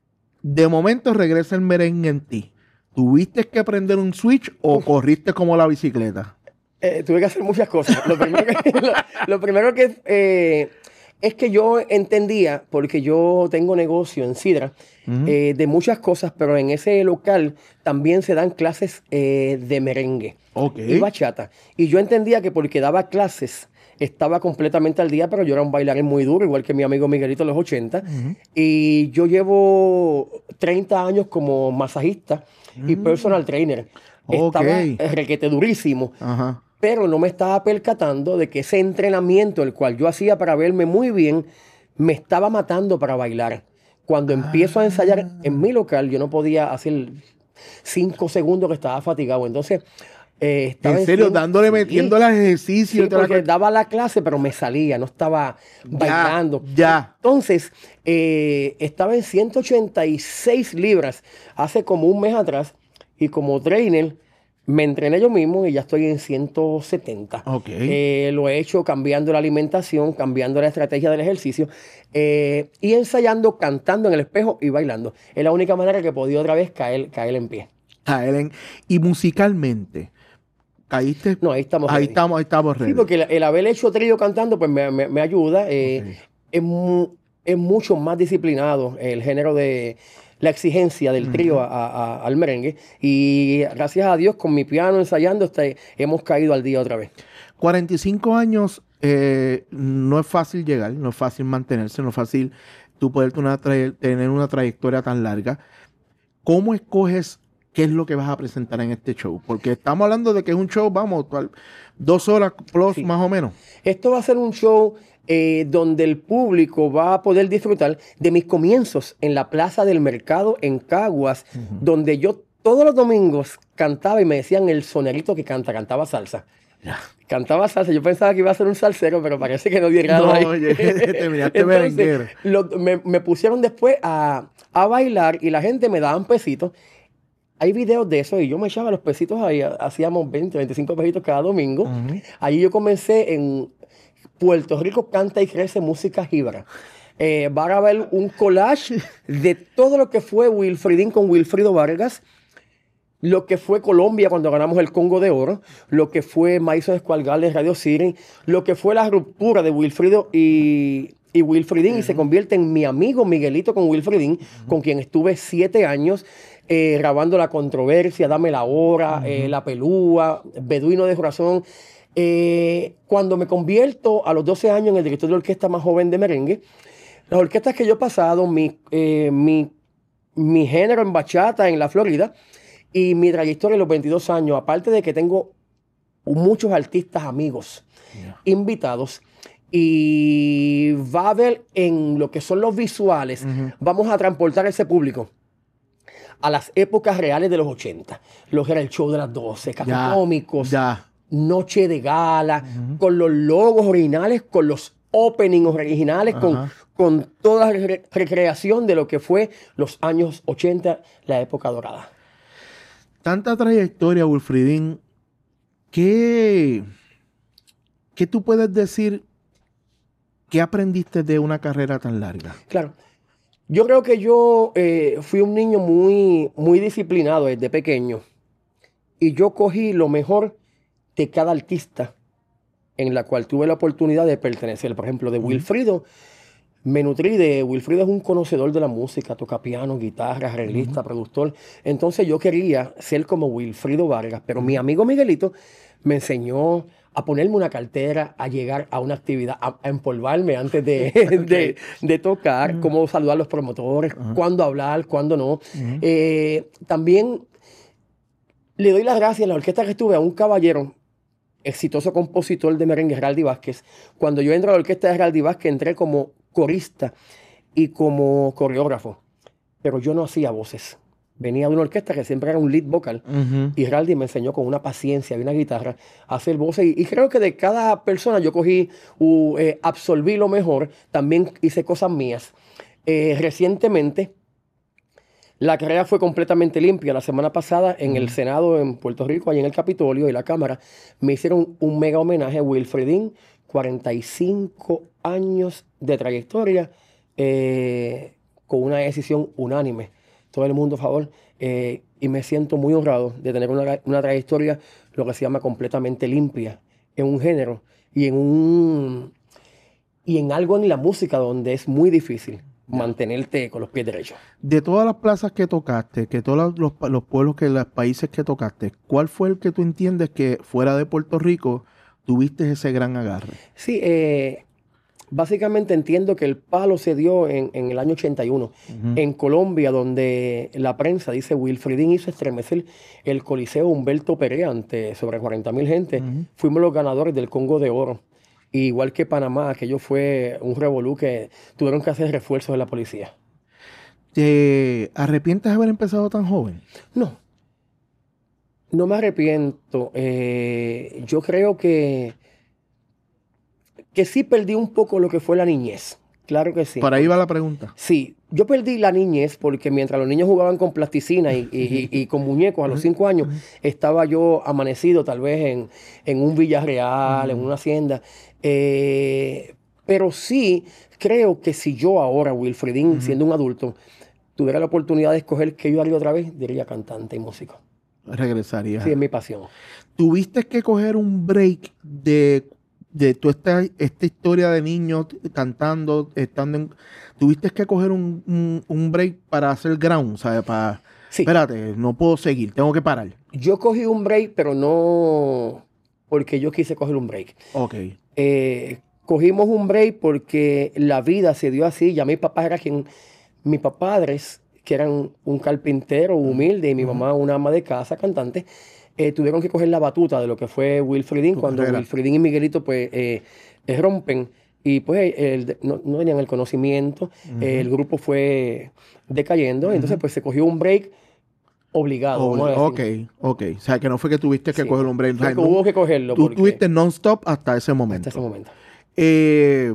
De momento regresa el merengue en ti. ¿Tuviste que prender un switch o Uf. corriste como la bicicleta? Eh, tuve que hacer muchas cosas. Lo primero que, lo, lo primero que eh, es que yo entendía, porque yo tengo negocio en Sidra, uh-huh. eh, de muchas cosas, pero en ese local también se dan clases eh, de merengue okay. y bachata. Y yo entendía que porque daba clases estaba completamente al día, pero yo era un bailarín muy duro, igual que mi amigo Miguelito en los ochenta. Uh-huh. Y yo llevo treinta años como masajista uh-huh. y personal trainer. Okay. Estaba requete durísimo. Uh-huh. Pero no me estaba percatando de que ese entrenamiento, el cual yo hacía para verme muy bien, me estaba matando para bailar. Cuando ah. empiezo a ensayar en mi local, yo no podía hacer cinco segundos que estaba fatigado. Entonces... Eh, estaba en serio, encima, dándole, metiendo sí, el ejercicio. sí, porque la... daba la clase, pero me salía, no estaba ya, bailando. Ya. Entonces, eh, estaba en ciento ochenta y seis libras hace como un mes atrás, y como trainer me entrené yo mismo y ya estoy en ciento setenta. Okay. Eh, lo he hecho cambiando la alimentación, cambiando la estrategia del ejercicio eh, y ensayando, cantando en el espejo y bailando. Es la única manera que he podido otra vez caer, caer en pie. Caer en... Y musicalmente... ¿Caíste? No, ahí estamos Ahí ready. estamos, ahí estamos ready. Sí, porque el, el haber hecho trío cantando, pues me, me, me ayuda. Eh, okay. es, mu, es mucho más disciplinado el género de la exigencia del trío uh-huh. a, a, al merengue. Y gracias a Dios, con mi piano ensayando, este, hemos caído al día otra vez. cuarenta y cinco años, eh, no es fácil llegar, no es fácil mantenerse, no es fácil tú poder una tra- tener una trayectoria tan larga. ¿Cómo escoges qué es lo que vas a presentar en este show? Porque estamos hablando de que es un show, vamos, dos horas plus sí. más o menos. Esto va a ser un show eh, donde el público va a poder disfrutar de mis comienzos en la Plaza del Mercado en Caguas, uh-huh. donde yo todos los domingos cantaba y me decían el sonerito que canta, cantaba salsa. Yeah. Cantaba salsa. Yo pensaba que iba a ser un salsero, pero parece que no dio grado no, ahí. Oye, te miraste merenguero. me, me pusieron después a, a bailar y la gente me daban pesitos. Hay videos de eso y yo me echaba los pesitos ahí. Hacíamos veinte, veinticinco pesitos cada domingo. Uh-huh. Allí yo comencé en Puerto Rico Canta y Crece Música Jíbara. Eh, van a ver un collage de todo lo que fue Wilfridín con Wilfrido Vargas, lo que fue Colombia cuando ganamos el Congo de Oro, lo que fue Maison Escualgal de Radio City, lo que fue la ruptura de Wilfrido y, y Wilfridín, uh-huh. y se convierte en mi amigo Miguelito con Wilfridín, uh-huh. con quien estuve siete años eh, grabando La Controversia, Dame la Hora, uh-huh. eh, La Pelúa, Beduino de Corazón. Eh, cuando me convierto a los doce años en el director de orquesta más joven de merengue, las orquestas que yo he pasado, mi, eh, mi, mi género en bachata en la Florida, y mi trayectoria en los veintidós años, aparte de que tengo muchos artistas amigos, yeah. invitados, y va a haber en lo que son los visuales, uh-huh. vamos a transportar a ese público a las épocas reales de los ochenta. Lo que era el show de las doce, Cafecómicos, yeah. yeah. Noche de Gala, uh-huh. con los logos originales, con los openings originales, uh-huh. con, con toda la re- recreación de lo que fue los años ochenta, la época dorada. Tanta trayectoria, Wilfridín, ¿qué, ¿qué tú puedes decir? ¿Qué aprendiste de una carrera tan larga? Claro, yo creo que yo eh, fui un niño muy, muy disciplinado desde pequeño y yo cogí lo mejor de cada artista en la cual tuve la oportunidad de pertenecer. Por ejemplo, de Wilfrido, me nutrí de... Wilfrido es un conocedor de la música, toca piano, guitarra, arreglista, uh-huh. productor. Entonces yo quería ser como Wilfrido Vargas, pero mi amigo Miguelito me enseñó a ponerme una cartera, a llegar a una actividad, a, a empolvarme antes de, okay. de, de tocar, uh-huh. cómo saludar a los promotores, uh-huh. cuándo hablar, cuándo no. Uh-huh. Eh, también le doy las gracias en la orquesta que estuve a un caballero, exitoso compositor de merengue, Raldi Vázquez. Cuando yo entro a la orquesta de Raldi Vázquez, entré como corista y como coreógrafo, pero yo no hacía voces. Venía de una orquesta que siempre era un lead vocal, uh-huh. y Raldi me enseñó con una paciencia y una guitarra a hacer voces. Y, y creo que de cada persona yo cogí, uh, eh, absorbí lo mejor, también hice cosas mías. Eh, recientemente, la carrera fue completamente limpia. La semana pasada, en uh-huh. el Senado en Puerto Rico, allí en el Capitolio y la Cámara, me hicieron un mega homenaje a Wilfredín, cuarenta y cinco años de trayectoria, eh, con una decisión unánime. Todo el mundo a favor, eh, y me siento muy honrado de tener una, una trayectoria, lo que se llama completamente limpia, en un género y en un y en algo en la música donde es muy difícil mantenerte con los pies derechos. De todas las plazas que tocaste, que todos los, los pueblos, que los países que tocaste, ¿cuál fue el que tú entiendes que fuera de Puerto Rico tuviste ese gran agarre? Sí, eh, básicamente entiendo que el palo se dio en, en el año ochenta y uno, uh-huh. en Colombia, donde la prensa dice Wilfredín hizo estremecer el Coliseo Humberto Perea ante sobre cuarenta mil gente. Uh-huh. Fuimos los ganadores del Congo de Oro. Igual que Panamá, aquello fue un revolú que tuvieron que hacer refuerzos de la policía. ¿Te arrepientes de haber empezado tan joven? No. No me arrepiento. Eh, yo creo que que sí perdí un poco lo que fue la niñez. Claro que sí. Por ahí va la pregunta. Sí, yo perdí la niñez porque mientras los niños jugaban con plasticina y, y, y, y con muñecos a los cinco años, estaba yo amanecido tal vez en, en un Villarreal, uh-huh. en una hacienda. Eh, pero sí creo que si yo ahora, Wilfredín, uh-huh. siendo un adulto, tuviera la oportunidad de escoger qué yo haría otra vez, diría cantante y músico. Regresaría. Sí, es mi pasión. ¿Tuviste que coger un break de... de toda esta, esta historia de niños cantando, estando en, tuviste que coger un, un, un break para hacer ground, ¿sabes? Para, sí. Espérate, no puedo seguir, tengo que parar. Yo cogí un break, pero no porque yo quise coger un break. Ok. Eh, cogimos un break porque la vida se dio así. Ya mi papá era quien, mis padres, que eran un carpintero humilde, y mi uh-huh. mamá una ama de casa, cantante, Eh, tuvieron que coger la batuta de lo que fue Wilfredín, cuando carrera. Wilfredín y Miguelito pues eh, eh, rompen y pues el, no, no tenían el conocimiento, uh-huh. eh, el grupo fue decayendo, uh-huh. entonces pues se cogió un break obligado. Obli- ok, ok. O sea, que no fue que tuviste que sí. coger un break. Fue que no, hubo que cogerlo. Tú tuviste non-stop hasta ese momento. Hasta ese momento. Eh,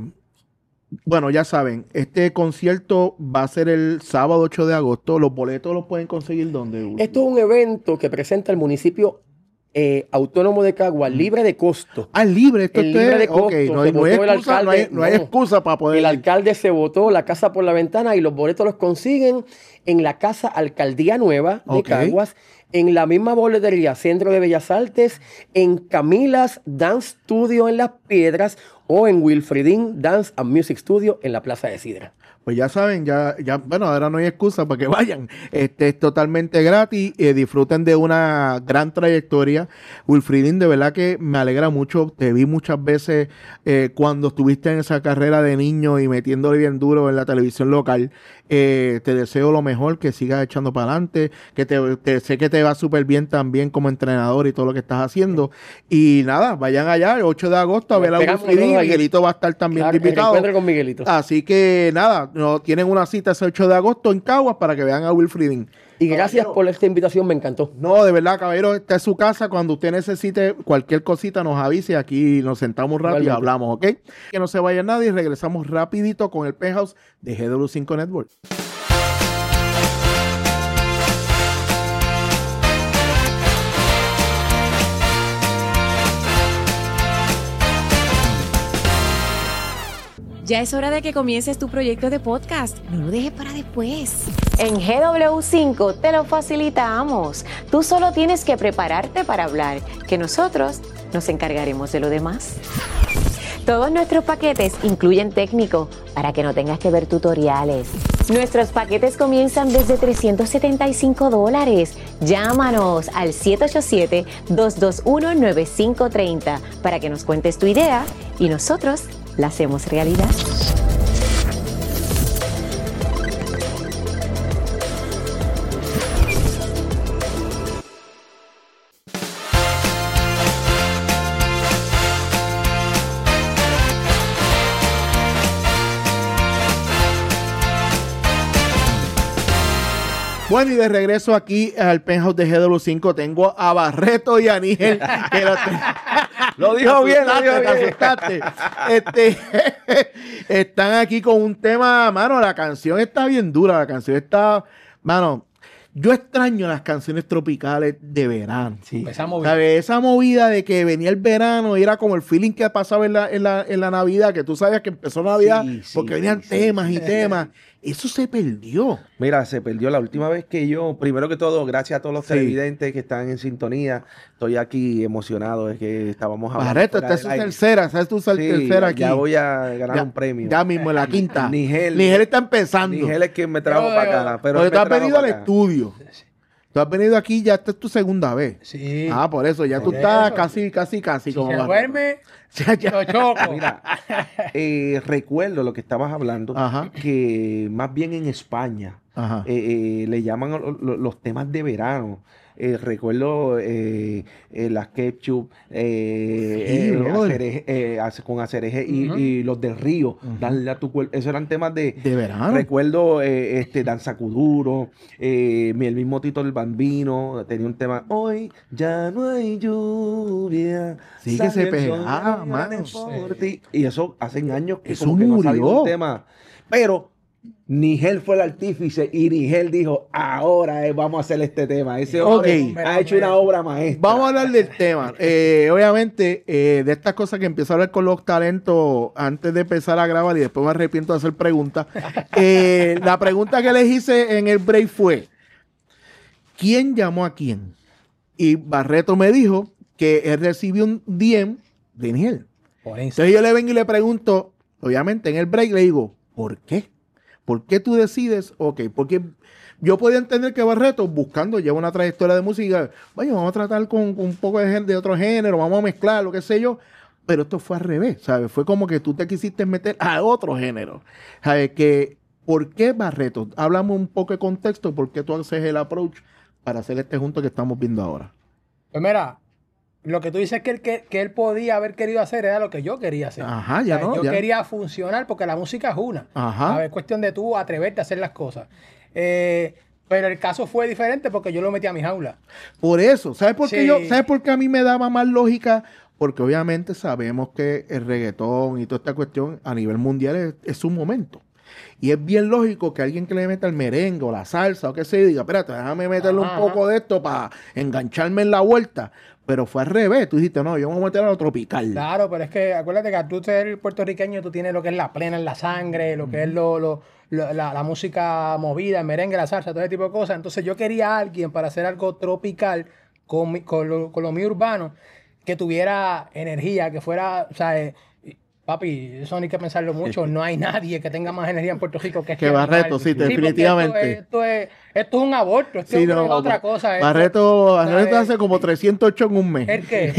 bueno, ya saben, este concierto va a ser el sábado ocho de agosto. ¿Los boletos los pueden conseguir dónde? Esto es un evento que presenta el municipio eh, autónomo de Caguas, mm. libre de costo. Ah, libre. Esto el libre es, de costo. Okay, no, hay, no, hay excusa, alcalde, no, hay, no, no hay excusa para poder... El alcalde se botó la casa por la ventana y los boletos los consiguen en la Casa Alcaldía Nueva de okay. Caguas, en la misma boletería Centro de Bellas Artes, en Camilas Dance Studio en Las Piedras o en Wilfredín Dance and Music Studio en la Plaza de Sidra. Pues ya saben, ya, ya, bueno, ahora no hay excusa para que vayan. Este es totalmente gratis. Eh, disfruten de una gran trayectoria. Wilfredín, de verdad que me alegra mucho. Te vi muchas veces eh, cuando estuviste en esa carrera de niño y metiéndole bien duro en la televisión local. Eh, te deseo lo mejor, que sigas echando para adelante, que te, te sé que te va súper bien también como entrenador y todo lo que estás haciendo. Y nada, vayan allá el ocho de agosto a ver a Wilfredín. Miguelito va a estar también claro, invitado. Con Miguelito. Así que nada, no, tienen una cita ese ocho de agosto en Caguas para que vean a Wilfredín. Y gracias caballero. por esta invitación, me encantó. No, de verdad, caballero, esta es su casa. Cuando usted necesite cualquier cosita, nos avise. Aquí nos sentamos rápido y hablamos, ¿ok? Que no se vaya nadie y regresamos rapidito con el Penthouse de G W cinco Network. Ya es hora de que comiences tu proyecto de podcast. No lo dejes para después. En G W cinco te lo facilitamos. Tú solo tienes que prepararte para hablar, que nosotros nos encargaremos de lo demás. Todos nuestros paquetes incluyen técnico para que no tengas que ver tutoriales. Nuestros paquetes comienzan desde trescientos setenta y cinco dólares. Llámanos al siete ocho siete, dos dos uno, nueve cinco tres cero para que nos cuentes tu idea y nosotros la hacemos realidad. Bueno, y de regreso aquí al Penthouse de G W cinco tengo a Barreto y a Nígel. Que lo, lo dijo bien, lo dijo te bien. asustaste. Este, están aquí con un tema, mano, la canción está bien dura, la canción está, mano, yo extraño las canciones tropicales de verano. Sí. Esa movida. ¿Sabes? Esa movida de que venía el verano y era como el feeling que pasaba en la, en la, en la Navidad, que tú sabías que empezó Navidad Sí, sí, porque venían sí, temas sí. y temas. Eso se perdió. Mira, se perdió la última vez que yo, primero que todo, gracias a todos los Sí. televidentes que están en sintonía. Estoy aquí emocionado, es que estábamos hablando. Barreto, fuera esta es del tu aire. tercera, esta es tu sal- Sí, tercera aquí. ya voy a ganar Ya- un premio. Ya mismo en la quinta. Nigel. Nigel está empezando. Nigel es quien me trajo Yo- para acá. Pero Porque él tú me has trajo venido al para acá. estudio. Tú has venido aquí, ya esta es tu segunda vez. Sí. Ah, por eso, ya tú Por estás eso. casi, casi, casi Si como se Barreto. duerme, Ya, ya. lo choco. Mira, eh, recuerdo lo que estabas hablando, Ajá. que más bien en España Ajá. eh, eh, le llaman lo- lo- los temas de verano. Eh, recuerdo eh, eh, las ketchup eh, Sí, eh, brother. acereje- eh, ace- con acereje y, Ujú. y los del río, darle a tu cuerpo. Esos eran temas de, De verano. Recuerdo eh, este Danza Kuduro, eh, mi- el mismo Tito el Bambino tenía un tema. Hoy ya no hay lluvia. Sí, que se sale el sol, pegaba, lloraré mano. por ti. Y eso hace años que Eso como que no murió. salió un tema. Pero Nigel fue el artífice y Nigel dijo, ahora eh, vamos a hacer este tema. Ese hombre Ok. ha hecho una obra maestra. Vamos a hablar del tema. Eh, obviamente, eh, de estas cosas que empiezo a hablar con los talentos antes de empezar a grabar y después me arrepiento de hacer preguntas. Eh, la pregunta que les hice en el break fue, ¿quién llamó a quién? Y Barreto me dijo que él recibió un D M de Nigel. Por eso. Entonces yo le vengo y le pregunto, obviamente en el break le digo, ¿por qué? ¿Por qué tú decides? Ok, porque yo podía entender que Barreto, buscando, lleva una trayectoria de música, vaya, vamos a tratar con, con un poco de, gen- de otro género, vamos a mezclar, lo que sé yo, pero esto fue al revés, ¿sabes? Fue como que tú te quisiste meter a otro género, ¿sabes? Que, ¿por qué Barreto? Háblame un poco de contexto, ¿por qué tú haces el approach para hacer este junto que estamos viendo ahora? Pues mira, lo que tú dices que él, que, que él podía haber querido hacer era lo que yo quería hacer. Ajá, ya O sea, no, Yo ya. quería funcionar porque la música es una. Ajá. A ver, es cuestión de tú atreverte a hacer las cosas. Eh, pero el caso fue diferente porque yo lo metí a mi jaula. Por eso, ¿sabes por qué Sí. yo, ¿sabes por qué a mí me daba más lógica? Porque obviamente sabemos que el reggaetón y toda esta cuestión a nivel mundial es, es un momento. Y es bien lógico que alguien que le meta el merengue o la salsa o qué sé yo diga, espérate, déjame meterle Ajá, un poco de esto para engancharme en la vuelta. Pero fue al revés. Tú dijiste, no, yo me voy a meter a lo tropical. Claro, pero es que acuérdate que al tú ser puertorriqueño, tú tienes lo que es la plena en la sangre, lo que es lo, lo- lo- la, la música movida, el merengue, la salsa, todo ese tipo de cosas. Entonces yo quería a alguien para hacer algo tropical con, mi- con, lo, con lo mío urbano, que tuviera energía, que fuera, o sea, eh, papi, eso no hay que pensarlo mucho. No hay nadie que tenga más energía en Puerto Rico que este Que Barreto, animal. sí, porque definitivamente. Esto es, esto, es, esto es un aborto, esto Sí, es no, otra cosa. esto- Barreto, Barreto ¿sabes? hace como trescientos ocho en un mes. ¿El qué?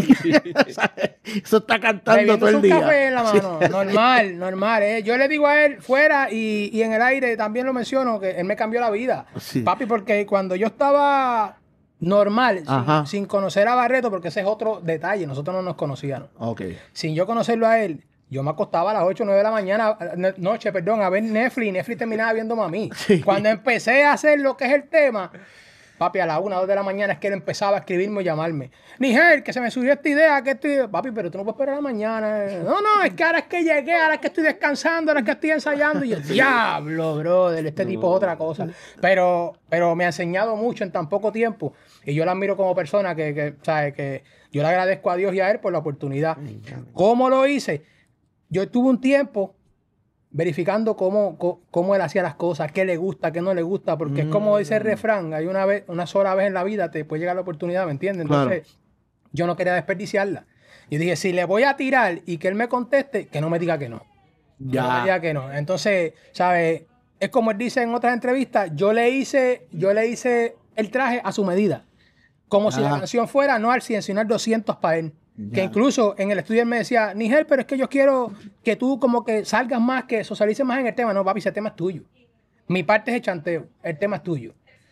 Eso está cantando todo Bebiéndose el un día. café en la mano. Normal, normal. ¿eh? Yo le digo a él fuera y, y en el aire también lo menciono que él me cambió la vida. Sí. Papi, porque cuando yo estaba normal, Ajá. sin, sin conocer a Barreto, porque ese es otro detalle, nosotros no nos conocíamos. Ok. Sin yo conocerlo a él, yo me acostaba a las ocho o nueve de la mañana, ne- noche, perdón, a ver Netflix. Netflix terminaba viéndome a mí. Sí. Cuando empecé a hacer lo que es el tema, papi, a las una o dos de la mañana es que él empezaba a escribirme y llamarme. Nigel, que se me surgió esta idea, que estoy... Papi, pero tú no puedes esperar a la mañana. No, no, es que ahora es que llegué, ahora es que estoy descansando, ahora es que estoy ensayando. Y yo, diablo, brother, este tipo es otra cosa. Pero, pero me ha enseñado mucho en tan poco tiempo. Y yo la admiro como persona que, que, ¿sabes? Que yo le agradezco a Dios y a él por la oportunidad. ¿Cómo lo hice? Yo estuve un tiempo verificando cómo, co- cómo él hacía las cosas, qué le gusta, qué no le gusta, porque es como dice el refrán, hay una vez, una sola vez en la vida te puede llegar la oportunidad, ¿me entiendes? Entonces, yo no quería desperdiciarla. Yo dije, si le voy a tirar y que él me conteste, que no me diga que no. Que no me Ya. diga que no. Entonces, ¿sabes? es como él dice en otras entrevistas, yo le hice, yo le hice el traje a su medida. Como si la Ah. canción fuera no al cien, sino al doscientos para él. Ya. Que incluso en el estudio él me decía, Nigel, pero es que yo quiero que tú como que salgas más, que socialices más en el tema. No, papi, ese tema es tuyo. Mi parte es el chanteo, el tema es tuyo.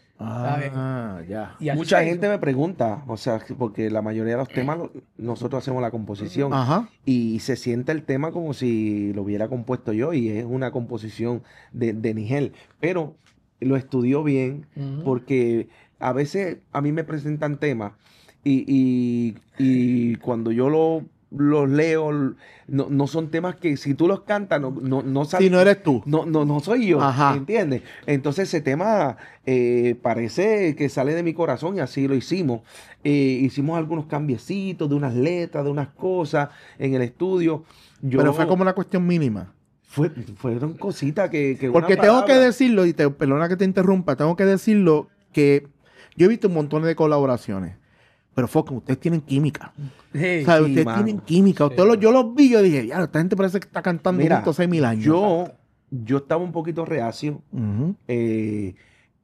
Ah, ya. Y así Mucha se gente hizo. me pregunta, o sea, porque la mayoría de los temas lo- nosotros hacemos la composición Ajá. y se siente el tema como si lo hubiera compuesto yo y es una composición de, de Nigel, pero lo estudió bien Ujú. porque a veces a mí me presentan temas y, y- y cuando yo lo- los leo, no, no son temas que si tú los cantas no, no, no Si no eres tú. no, no, no soy yo, Ajá. ¿entiendes? Entonces ese tema eh, parece que sale de mi corazón y así lo hicimos. Eh, hicimos algunos cambiecitos de unas letras, de unas cosas en el estudio. Yo- Pero fue como una cuestión mínima. fue- fueron cositas que... que una Porque tengo que palabra- decirlo, y te, perdona que te interrumpa, tengo que decirlo que yo he visto un montón de colaboraciones. Pero foco, ustedes tienen química. Sí. O sea, sí, ustedes mano. tienen química. Ustedes lo- yo los vi, yo dije, ya, esta gente parece que está cantando Mira, juntos hace mil años. Yo, yo estaba un poquito reacio, Ujú. eh,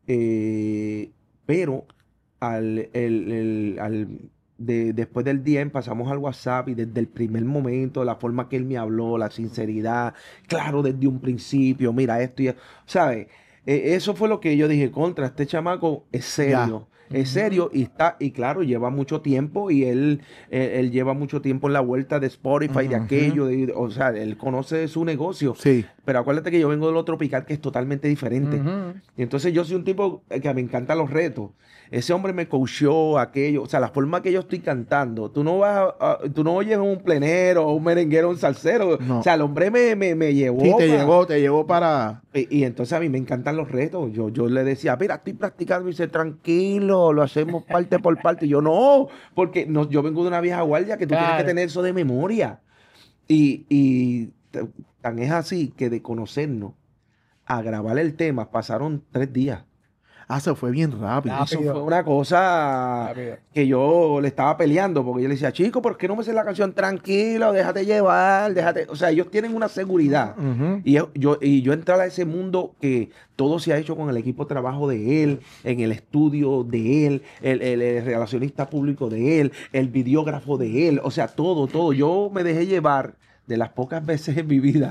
eh, pero al, el- el- al- de- después del día pasamos al WhatsApp y desde el primer momento, la forma que él me habló, la sinceridad, claro, desde un principio, mira esto y ¿sabes? Eh, eso fue lo que yo dije, contra, este chamaco es serio. Es serio y está, y claro, lleva mucho tiempo y él, él, él lleva mucho tiempo en la vuelta de Spotify, de Ujú. aquello, de, o sea, él conoce su negocio. Sí. Pero acuérdate que yo vengo de lo tropical, que es totalmente diferente. Ujú. Y entonces yo soy un tipo que me encantan los retos. Ese hombre me coachó aquello, o sea, la forma que yo estoy cantando. Tú no vas, a- a- tú no oyes un plenero, un merenguero, un salsero. No. O sea, el hombre me, me, me llevó. Sí, te pa- llegó, te llegó para... y, y entonces a mí me encantan los retos. Yo, yo le decía, mira, estoy practicando. Y dice, tranquilo, lo hacemos parte por parte. Y yo, no, porque no, yo vengo de una vieja guardia que tú tienes Claro. que tener eso de memoria. Y, y t- tan es así que de conocernos a grabar el tema pasaron tres días. Ah, se fue bien rápido. Ah, Eso Rápido. fue una cosa Rápido. que yo le estaba peleando porque yo le decía, chico, ¿por qué no me haces la canción tranquilo? Déjate llevar, déjate. O sea, ellos tienen una seguridad. Ujú. Y yo, yo- y yo entrar a ese mundo que todo se ha hecho con el equipo de trabajo de él, en el estudio de él, el, el- el relacionista público de él, el videógrafo de él, o sea, todo, todo. Yo me dejé llevar de las pocas veces en mi vida.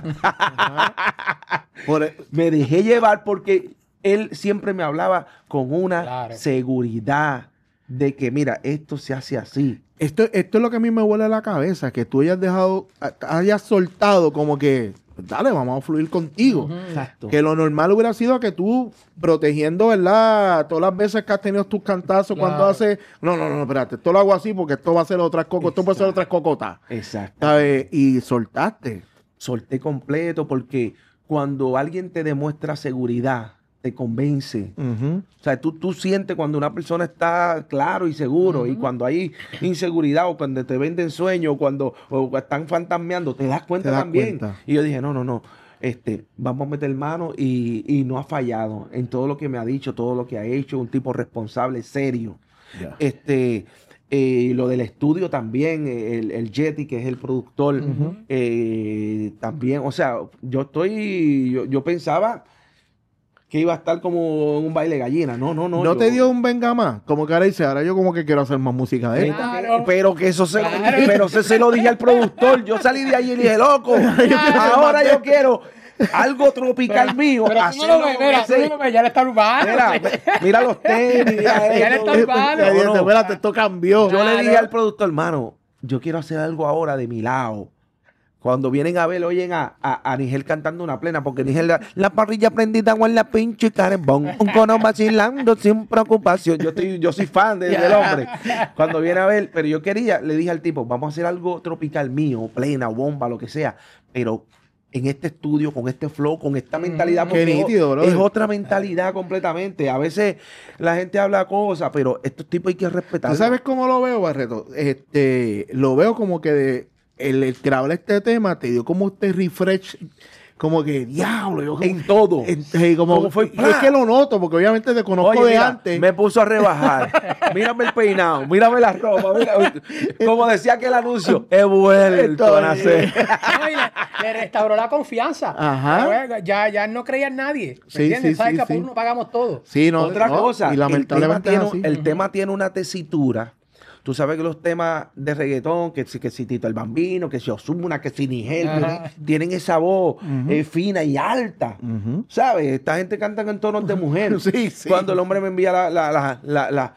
Por e- Me dejé llevar porque él siempre me hablaba con una Claro. seguridad de que, mira, esto se hace así. Esto, esto es lo que a mí me vuela la cabeza, que tú hayas dejado, a- hayas soltado como que, dale, vamos a fluir contigo. Exacto. Que lo normal hubiera sido que tú, protegiendo, ¿verdad? Todas las veces que has tenido tus cantazos, Claro. cuando haces, no, no, no, espérate, esto lo hago así porque esto va a ser otra coco, esto puede ser otras cocotas. Exacto. ¿Sabes? Y soltaste. Solté completo porque cuando alguien te demuestra seguridad, te convence. Ujú. O sea, tú, tú sientes cuando una persona está claro y seguro y cuando hay inseguridad o cuando te venden sueños o cuando o están fantasmeando, te das cuenta Te das también. cuenta. Y yo dije, no, no, no, este, vamos a meter mano y, y no ha fallado en todo lo que me ha dicho, todo lo que ha hecho, un tipo responsable, serio. Ya. Este, eh, lo del estudio también, el, el Yeti, que es el productor, eh, también, o sea, yo estoy, yo, yo pensaba que iba a estar como un baile gallina. No, no, no. ¿No yo- te dio un venga más? Como que ahora dice, ahora yo como que quiero hacer más música de esta. Claro. Pero que eso se, lo- Claro. pero se, se lo dije al productor. Yo salí de allí y le dije, loco, ahora yo quiero algo tropical mío. Pero tú no hacerlo lo ves, con mira, tú ese- no lo ves, ya le está urbano. Mira, mira los tenis. mira Ya le esto. está urbano. Ya dice, No, no. espérate, esto cambió. Yo le Claro. dije al productor, hermano, yo quiero hacer algo ahora de mi lado. Cuando vienen a ver, oyen a, a, a Nigel cantando una plena, porque Nigel, la, la parrilla prendida con la pinche carbón, un cono vacilando sin preocupación. Yo, estoy, yo soy fan de- del hombre. Cuando viene a ver, pero yo quería, le dije al tipo, vamos a hacer algo tropical mío, plena, bomba, lo que sea, pero en este estudio, con este flow, con esta mentalidad, Qué porque nítido, brother. es otra mentalidad completamente. A veces la gente habla cosas, pero estos tipos hay que ¿Tú respetarlos. sabes cómo lo veo, Barreto? Este, lo veo como que de, el, el grabar este tema te dio como este refresh, como que, diablo, yo como- En todo. en- eh, como, ¿Cómo fue? y es que lo noto, porque obviamente te conozco Oye, de mira, antes. me puso a rebajar. Mírame el peinado, mírame la ropa. Mira, como decía que el anuncio, he vuelto a nacer. No, y le, le restauró la confianza. Ajá. Ya, ya no creía en nadie. ¿Me Sí, entiendes? sí, ¿Sabes sí, que sí. por uno pagamos todo? Sí, no, Otra no, cosa, y el tema, lamentablemente es tiene, así. el tema tiene una tesitura. Tú sabes que los temas de reggaetón, que, si- que si Tito el Bambino, que si Ozuna, que si Nigel, Ajá. tienen esa voz eh, fina y alta. Ujú. ¿Sabes? Esta gente canta en tonos de mujer. Sí, sí. Cuando el hombre me envía la, la, la, la, la,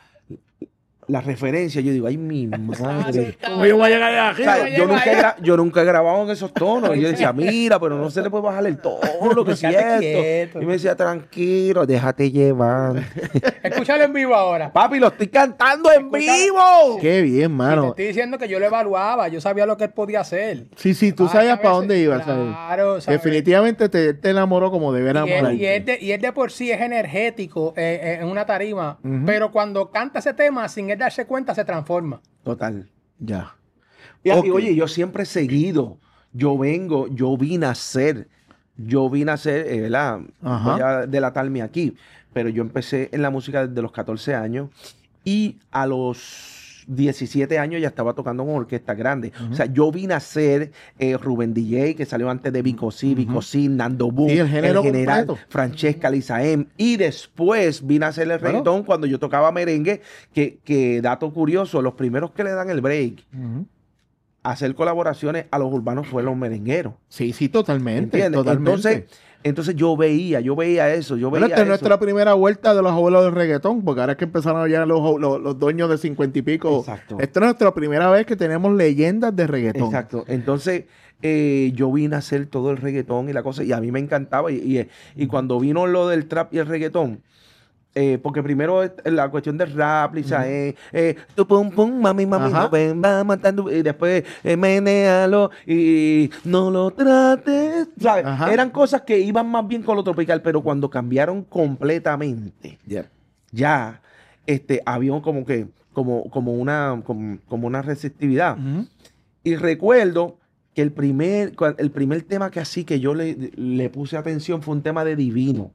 la referencia, yo digo, ay, mi madre. ¿Cómo yo voy a llegar de aquí? O sea, yo, nunca he gra- yo nunca he grabado en esos tonos. Y yo decía, mira, pero no se le puede bajar el tono, que si Quédate esto. quieto. Y me decía, tranquilo, déjate llevar. Escúchalo en vivo ahora. Papi, lo estoy cantando en Escucha- vivo. Qué bien, Y te mano. estoy diciendo que yo lo evaluaba. Yo sabía lo que él podía hacer. Sí, sí, tú Ah, sabías a para veces- dónde ibas. ¿sabes? Claro, ¿sabes? Definitivamente te, te enamoró como debe Y enamorar. él, y, él de, y él de por sí es energético eh, eh, en una tarima, pero cuando canta ese tema, sin él darse cuenta, se transforma. Total. Ya. Y, y Ok. oye, yo siempre he seguido. Yo vengo, yo vine a ser. Yo vine a ser, eh, ¿verdad? Ajá. Voy a delatarme aquí. Pero yo empecé en la música desde los catorce años y a los diecisiete años ya estaba tocando con orquesta grande. O sea, yo vine a ser eh, Rubén D J, que salió antes de Vico C, Vico C, Nando Boom, Sí, el género General, completo. Francesca Lizaem. Y después vine a hacer el reggaetón cuando yo tocaba merengue, que, que dato curioso, los primeros que le dan el break Ujú. a hacer colaboraciones a los urbanos fueron los merengueros. Sí, sí, totalmente. ¿Entiendes? Totalmente. Entonces, entonces yo veía, yo veía eso, yo Bueno, veía esta es eso. nuestra primera vuelta de los abuelos del reggaetón, porque ahora es que empezaron ya los, los, los dueños de cincuenta y pico. Exacto. Esta es nuestra primera vez que tenemos leyendas de reggaetón. Exacto. Entonces, eh, yo vine a hacer todo el reggaetón y la cosa, y a mí me encantaba. Y, y, y cuando vino lo del trap y el reggaetón, eh, porque primero es la cuestión del rap, Lisa, eh, eh, tu pum pum, mami, mami, Ajá. no ven, va matando, y después eh, menéalo y no lo trates, ¿sabes? Ajá. Eran cosas que iban más bien con lo tropical, pero cuando cambiaron completamente, ya, este, había como que, como, como una, como, como una receptividad. Ujú. Y recuerdo que el primer, cua- el primer tema que así que yo le, le puse atención fue un tema de Divino.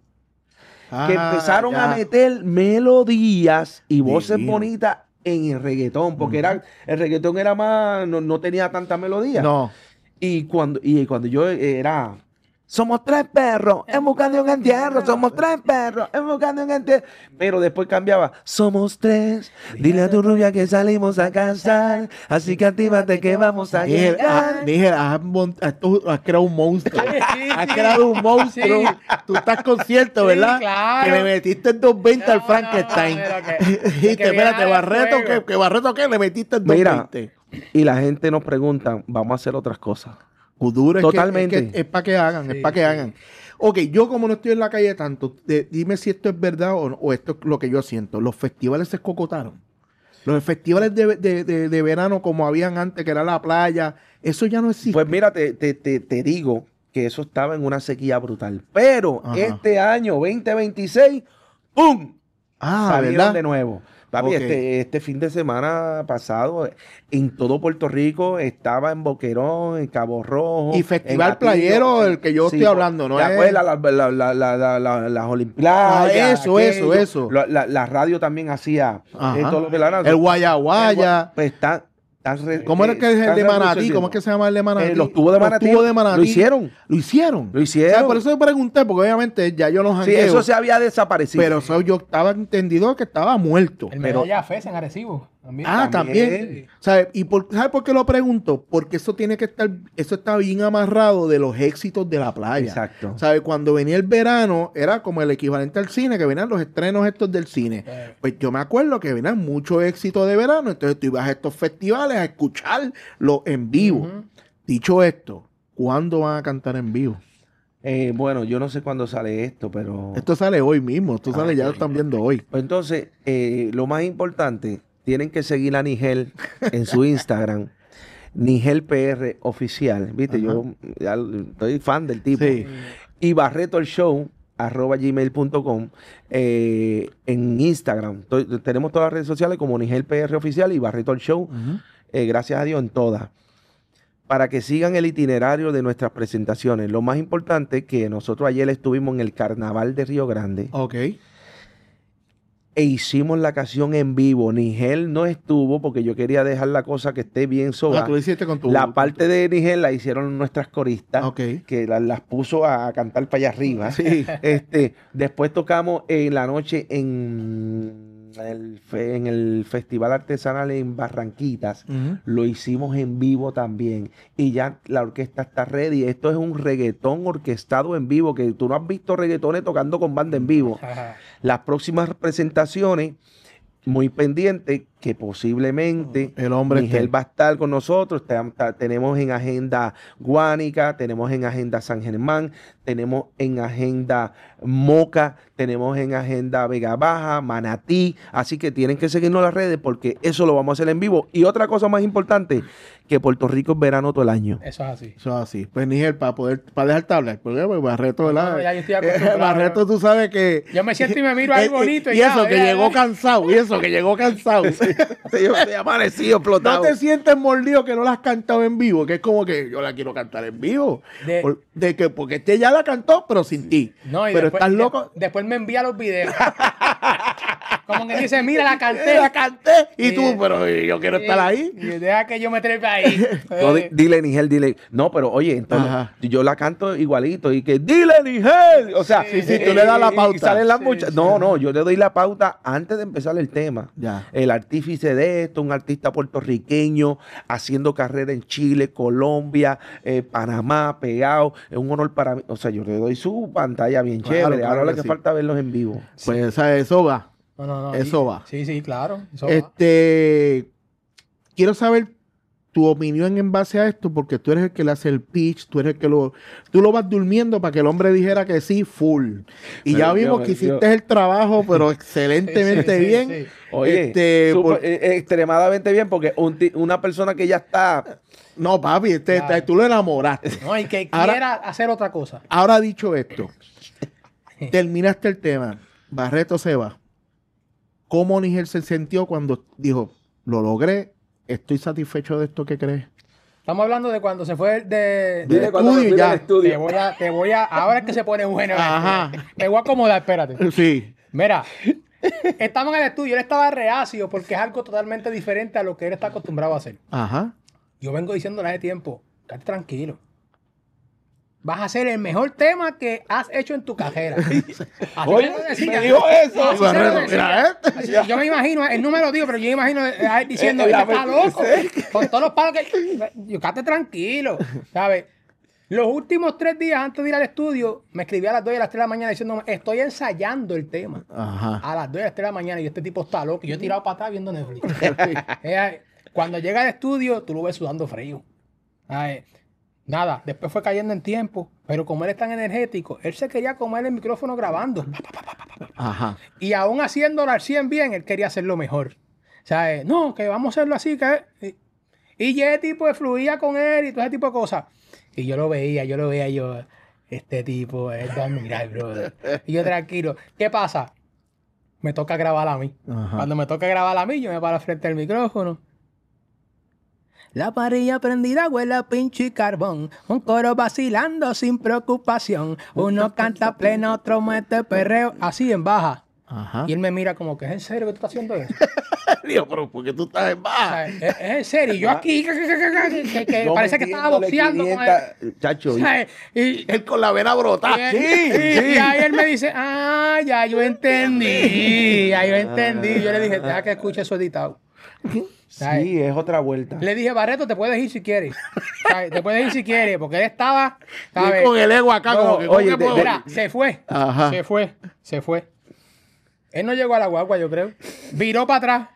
Que Ah, empezaron ya. a meter melodías y voces Divino. bonitas en el reggaetón. Porque era, el reggaetón era más, no, no tenía tanta melodía. No. Y cuando, y cuando yo era... Somos tres perros en buscando un entierro. Somos tres perros en buscando un entierro. Pero después cambiaba. Somos tres. Dile a tu rubia que salimos a casar. Así que actívate que vamos a Níger, ah, llegar. Níger, has, mont- has- tú has creado un monstruo. Sí, sí, Has sí. creado un monstruo. Sí. Tú estás consciente, Sí, ¿verdad? claro. Que le metiste el doscientos veinte al No, Frankenstein. no, no, pero que- y que te, viene espérate, de Barreto, fuego. ¿qué? ¿Qué Barreto qué? Le metiste el Mira, doscientos veinte. y la gente nos pregunta, vamos a hacer otras cosas. Duro, es que- Totalmente. Es, que es para que hagan, es Sí, para que sí. hagan. Ok, yo como no estoy en la calle tanto, de- dime si esto es verdad o, no- o esto es lo que yo siento. Los festivales se escocotaron. Los festivales de, de- de- de verano como habían antes, que era la playa, eso ya no existe. Pues mira, te, te, te, te digo que eso estaba en una sequía brutal. Pero Ajá. este año veinte veintiséis, ¡pum! ah, Salieron ¿verdad? de nuevo. Papi, Ok. este, este fin de semana pasado, en todo Puerto Rico, estaba en Boquerón, en Cabo Rojo. Y en Festival Atillo. Playero, el que yo estoy hablando, ¿no ¿Te es? acuerdas? La- la- la- la- la- la- las Olimpiadas. Ah, eso, eso, eso. La, la- la radio también hacía Ajá. eh, todo lo que la El Guayaguaya. Pues está, está re- ¿Cómo eh, era que es el está de Manatí? reduciendo. ¿Cómo es que se llama el de Manatí? Eh, los tubos de Manatí. tubos de Manatí. Lo hicieron. Lo hicieron. Lo hicieron. O sea, por eso me pregunté, porque obviamente ya yo los Sí, jangueo. eso se había desaparecido. Pero eso yo estaba entendido que estaba muerto. El Pero, medalla F E S en Arecibo. También. ah, también. también. ¿Sabe? ¿Y por, ¿sabe por qué lo pregunto? Porque eso tiene que estar, eso está bien amarrado de los éxitos de la playa. Exacto. ¿Sabe? Cuando venía el verano, era como el equivalente al cine, que venían los estrenos estos del cine. Eh. Pues yo me acuerdo que venían muchos éxitos de verano, entonces tú ibas a estos festivales a escucharlo en vivo. Ujú. Dicho esto, ¿cuándo van a cantar en vivo? Eh, bueno, yo no sé cuándo sale esto, pero... Esto sale hoy mismo, esto Ah, sale, ya lo ok. están viendo hoy. Pues entonces, eh, lo más importante, tienen que seguir a Nigel en su Instagram. Nigel P R oficial. Viste, Ajá. yo ya estoy fan del tipo. Sí. Y Barreto el Show, arroba gmail punto com, eh, en Instagram. Estoy- tenemos todas las redes sociales como Nigel P R oficial y Barreto el Show. Ujú. eh, gracias a Dios en todas. para que sigan el itinerario de nuestras presentaciones. Lo más importante es que nosotros ayer estuvimos en el Carnaval de Río Grande. Ok. E hicimos la canción en vivo. Nigel no estuvo porque yo quería dejar la cosa que esté bien sola. Ah, tú lo hiciste con tu... La parte de Nigel la hicieron nuestras coristas, Ok. que la- las puso a cantar para allá arriba. Sí. Este, después tocamos en la noche en el, fe- en el Festival Artesanal en Barranquitas. Ujú. Lo hicimos en vivo también. Y ya la orquesta está ready. Esto es un reggaetón orquestado en vivo, que tú no has visto reggaetones tocando con banda en vivo. Ajá. Las próximas presentaciones, muy pendientes, que posiblemente El hombre Miguel esté. va a estar con nosotros. Te- ta- tenemos en agenda Guánica, tenemos en agenda San Germán, tenemos en agenda Moca, tenemos en agenda Vega Baja, Manatí. Así que tienen que seguirnos en las redes porque eso lo vamos a hacer en vivo. Y otra cosa más importante, que Puerto Rico es verano todo el año. Eso es así. Eso es así. Pues Nigel, para poder, para dejarte hablar, porque pues, Barreto, ¿verdad? No, ya yo estoy Eh, acostumbrado. Barreto, tú sabes que... Yo me siento y me miro ahí Eh, bonito. Y, y ya, eso, que ya, llegó ya. cansado, y eso, que llegó cansado. Yo estoy amanecido, No explotado. te sientes mordido que no la has cantado en vivo, que es como que yo la quiero cantar en vivo. De- Por- de que, porque este ya la cantó, pero sin ti. No, y pero después, estás y de- loco. Después me envía los videos. Como que dice, mira, la canté. La canté. Y Y- tú, pero yo quiero estar ahí. Y deja que yo me trepe ahí. No, di- Eh, dile, Nigel, dile. No, pero oye, entonces Ajá. yo la canto igualito y que dile, Nigel. O sea, Sí, sí, tú le das la y- y pauta. salen las Sí, muchas- sí. No, no, yo le doy la pauta antes de empezar el tema. Ya. El artífice de esto, un artista puertorriqueño haciendo carrera en Chile, Colombia, eh, Panamá, pegado. Es un honor para mí. O sea, yo le doy su pantalla bien Claro, chévere. claro Ahora que lo que sí. falta verlos en vivo. Pues, ¿sabes? Eso va. no, no, no. Eso Y- va. Sí, sí, claro. Eso va. Este, quiero saber tu opinión en base a esto, porque tú eres el que le hace el pitch, tú eres el que lo, tú lo vas durmiendo para que el hombre dijera que sí, full. Y Pero ya yo- vimos que yo- hiciste el trabajo, pero excelentemente Sí, sí, sí, bien. sí. Oye, Este, súper- por- eh, extremadamente bien porque un ti- una persona que ya está... no, papi, este, Claro. este, tú lo enamoraste. No, y que Ahora- quiera hacer otra cosa. Ahora dicho esto, terminaste el tema, Barreto se va. ¿Cómo Nigel se sintió cuando dijo, lo logré, estoy satisfecho de esto que crees? Estamos hablando de cuando se fue de... de- Dile cuando me fui del Te estudio. voy a, te voy a, ahora es que se pone bueno. Ajá. esto. Te voy a acomodar, espérate. Sí. Mira, estamos en el estudio, él estaba reacio porque es algo totalmente diferente a lo que él está acostumbrado a hacer. Ajá. Yo vengo diciéndole hace tiempo, quédate tranquilo. Vas a hacer el mejor tema que has hecho en tu carrera. Así Oye, me lo decía. me dijo eso. Así se lo Barreto, decía. mira Así- Yo me imagino, él no me lo dijo, pero yo me imagino a él diciendo, Eh, la "Este está verdad, loco. Con todos los palos que... Yo, quédate tranquilo, ¿sabes? Los últimos tres días antes de ir al estudio, me escribí a las dos y a las tres de la mañana diciendo, estoy ensayando el tema. Ajá. A las dos y a las tres de la mañana y este tipo está loco. Y yo he tirado para atrás viendo Netflix. Eh, Cuando llega al estudio, tú lo ves sudando frío. Ay, nada, después fue cayendo en tiempo. Pero como él es tan energético, él se quería comer el micrófono grabando. Ajá. Y aún haciéndolo al cien bien, él quería hacerlo mejor. O sea, eh, no, que vamos a hacerlo así. Que... Y, y ese tipo fluía con él y todo ese tipo de cosas. Y yo lo veía, yo lo veía, yo, este tipo es de admirar, brother. Y yo tranquilo. ¿Qué pasa? Me toca grabar a mí. Ajá. Cuando me toca grabar a mí, yo me paro frente al micrófono. La parrilla prendida huele a pinche y carbón. Un coro vacilando sin preocupación. Uno canta pleno, otro mete perreo. Así en baja. Ajá. Y él me mira como que es en serio que tú estás haciendo eso. Digo, pero ¿por qué tú estás en O baja? sea, es, es en serio. Y yo aquí, que, que- que- que- que Yo parece que estaba metiéndole boxeando con quinientas, él. chacho, O sea, y, Él con la vena brotada. y- y- y ahí él me dice, ah, ya yo entendí. Ya yo entendí. Yo le dije, deja que escuche eso editado. Sí, es otra vuelta. Le dije, Barreto, te puedes ir si quieres. ¿Sabes? Te puedes ir si quieres, porque él estaba. Y ¿sabes? con el ego acá, No, como que, oye, ¿cómo que de- puedo? Mira, se fue. Ajá. Se fue. Se fue. Él no llegó a la guagua, yo creo. Viró para atrás.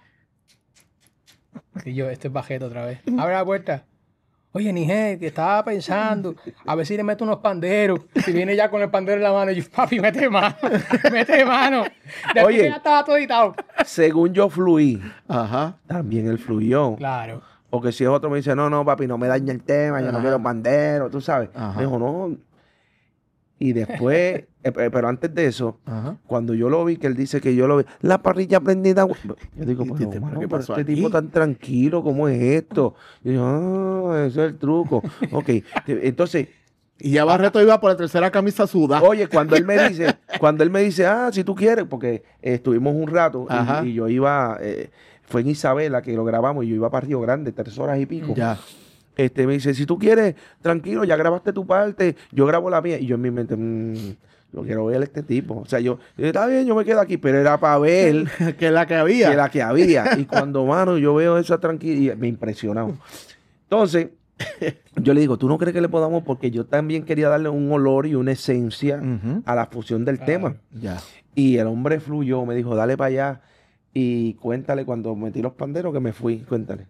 Y yo, este es Bajeto otra vez. Abre la puerta. Oye, Nigel, que estaba pensando, a ver si le meto unos panderos. Si viene ya con el pandero en la mano, y yo, papi, mete mano, mete mano. Después Oye. que ya estaba todo editado. Según yo fluí, Ajá. también él fluyó. Claro. Porque si es otro me dice, no, no, papi, no me daña el tema, yo no Ajá. quiero pandero, tú sabes. Ajá. Me dijo, no. Y después, eh, pero antes de eso, Ajá. cuando yo lo vi, que él dice que yo lo vi, la parrilla prendida. Yo digo, ¿Y pero, este- mano, qué pero pasó este aquí? tipo tan tranquilo, ¿cómo es esto? Y yo, ah, ese es el truco. Ok, entonces, Y ya Barreto iba por la tercera camisa sudada. oye, cuando él me dice, cuando él me dice, ah, si tú quieres, porque eh, estuvimos un rato Ajá. y, y yo iba, eh, fue en Isabela que lo grabamos y yo iba para Río Grande, tres horas y pico. Ya. Este, me dice, si tú quieres, tranquilo, ya grabaste tu parte, yo grabo la mía. Y yo en mi mente, mmm, yo quiero ver a este tipo. O sea, yo, está bien, yo me quedo aquí, pero era para ver que es la que había. que la que había. Y cuando, mano, yo veo esa tranquilidad, me impresionó. Entonces, yo le digo, ¿tú no crees que le podamos? Porque yo también quería darle un olor y una esencia Ujú. a la fusión del tema. Ya. Y el hombre fluyó, me dijo, dale para allá y cuéntale cuando metí los panderos que me fui, cuéntale.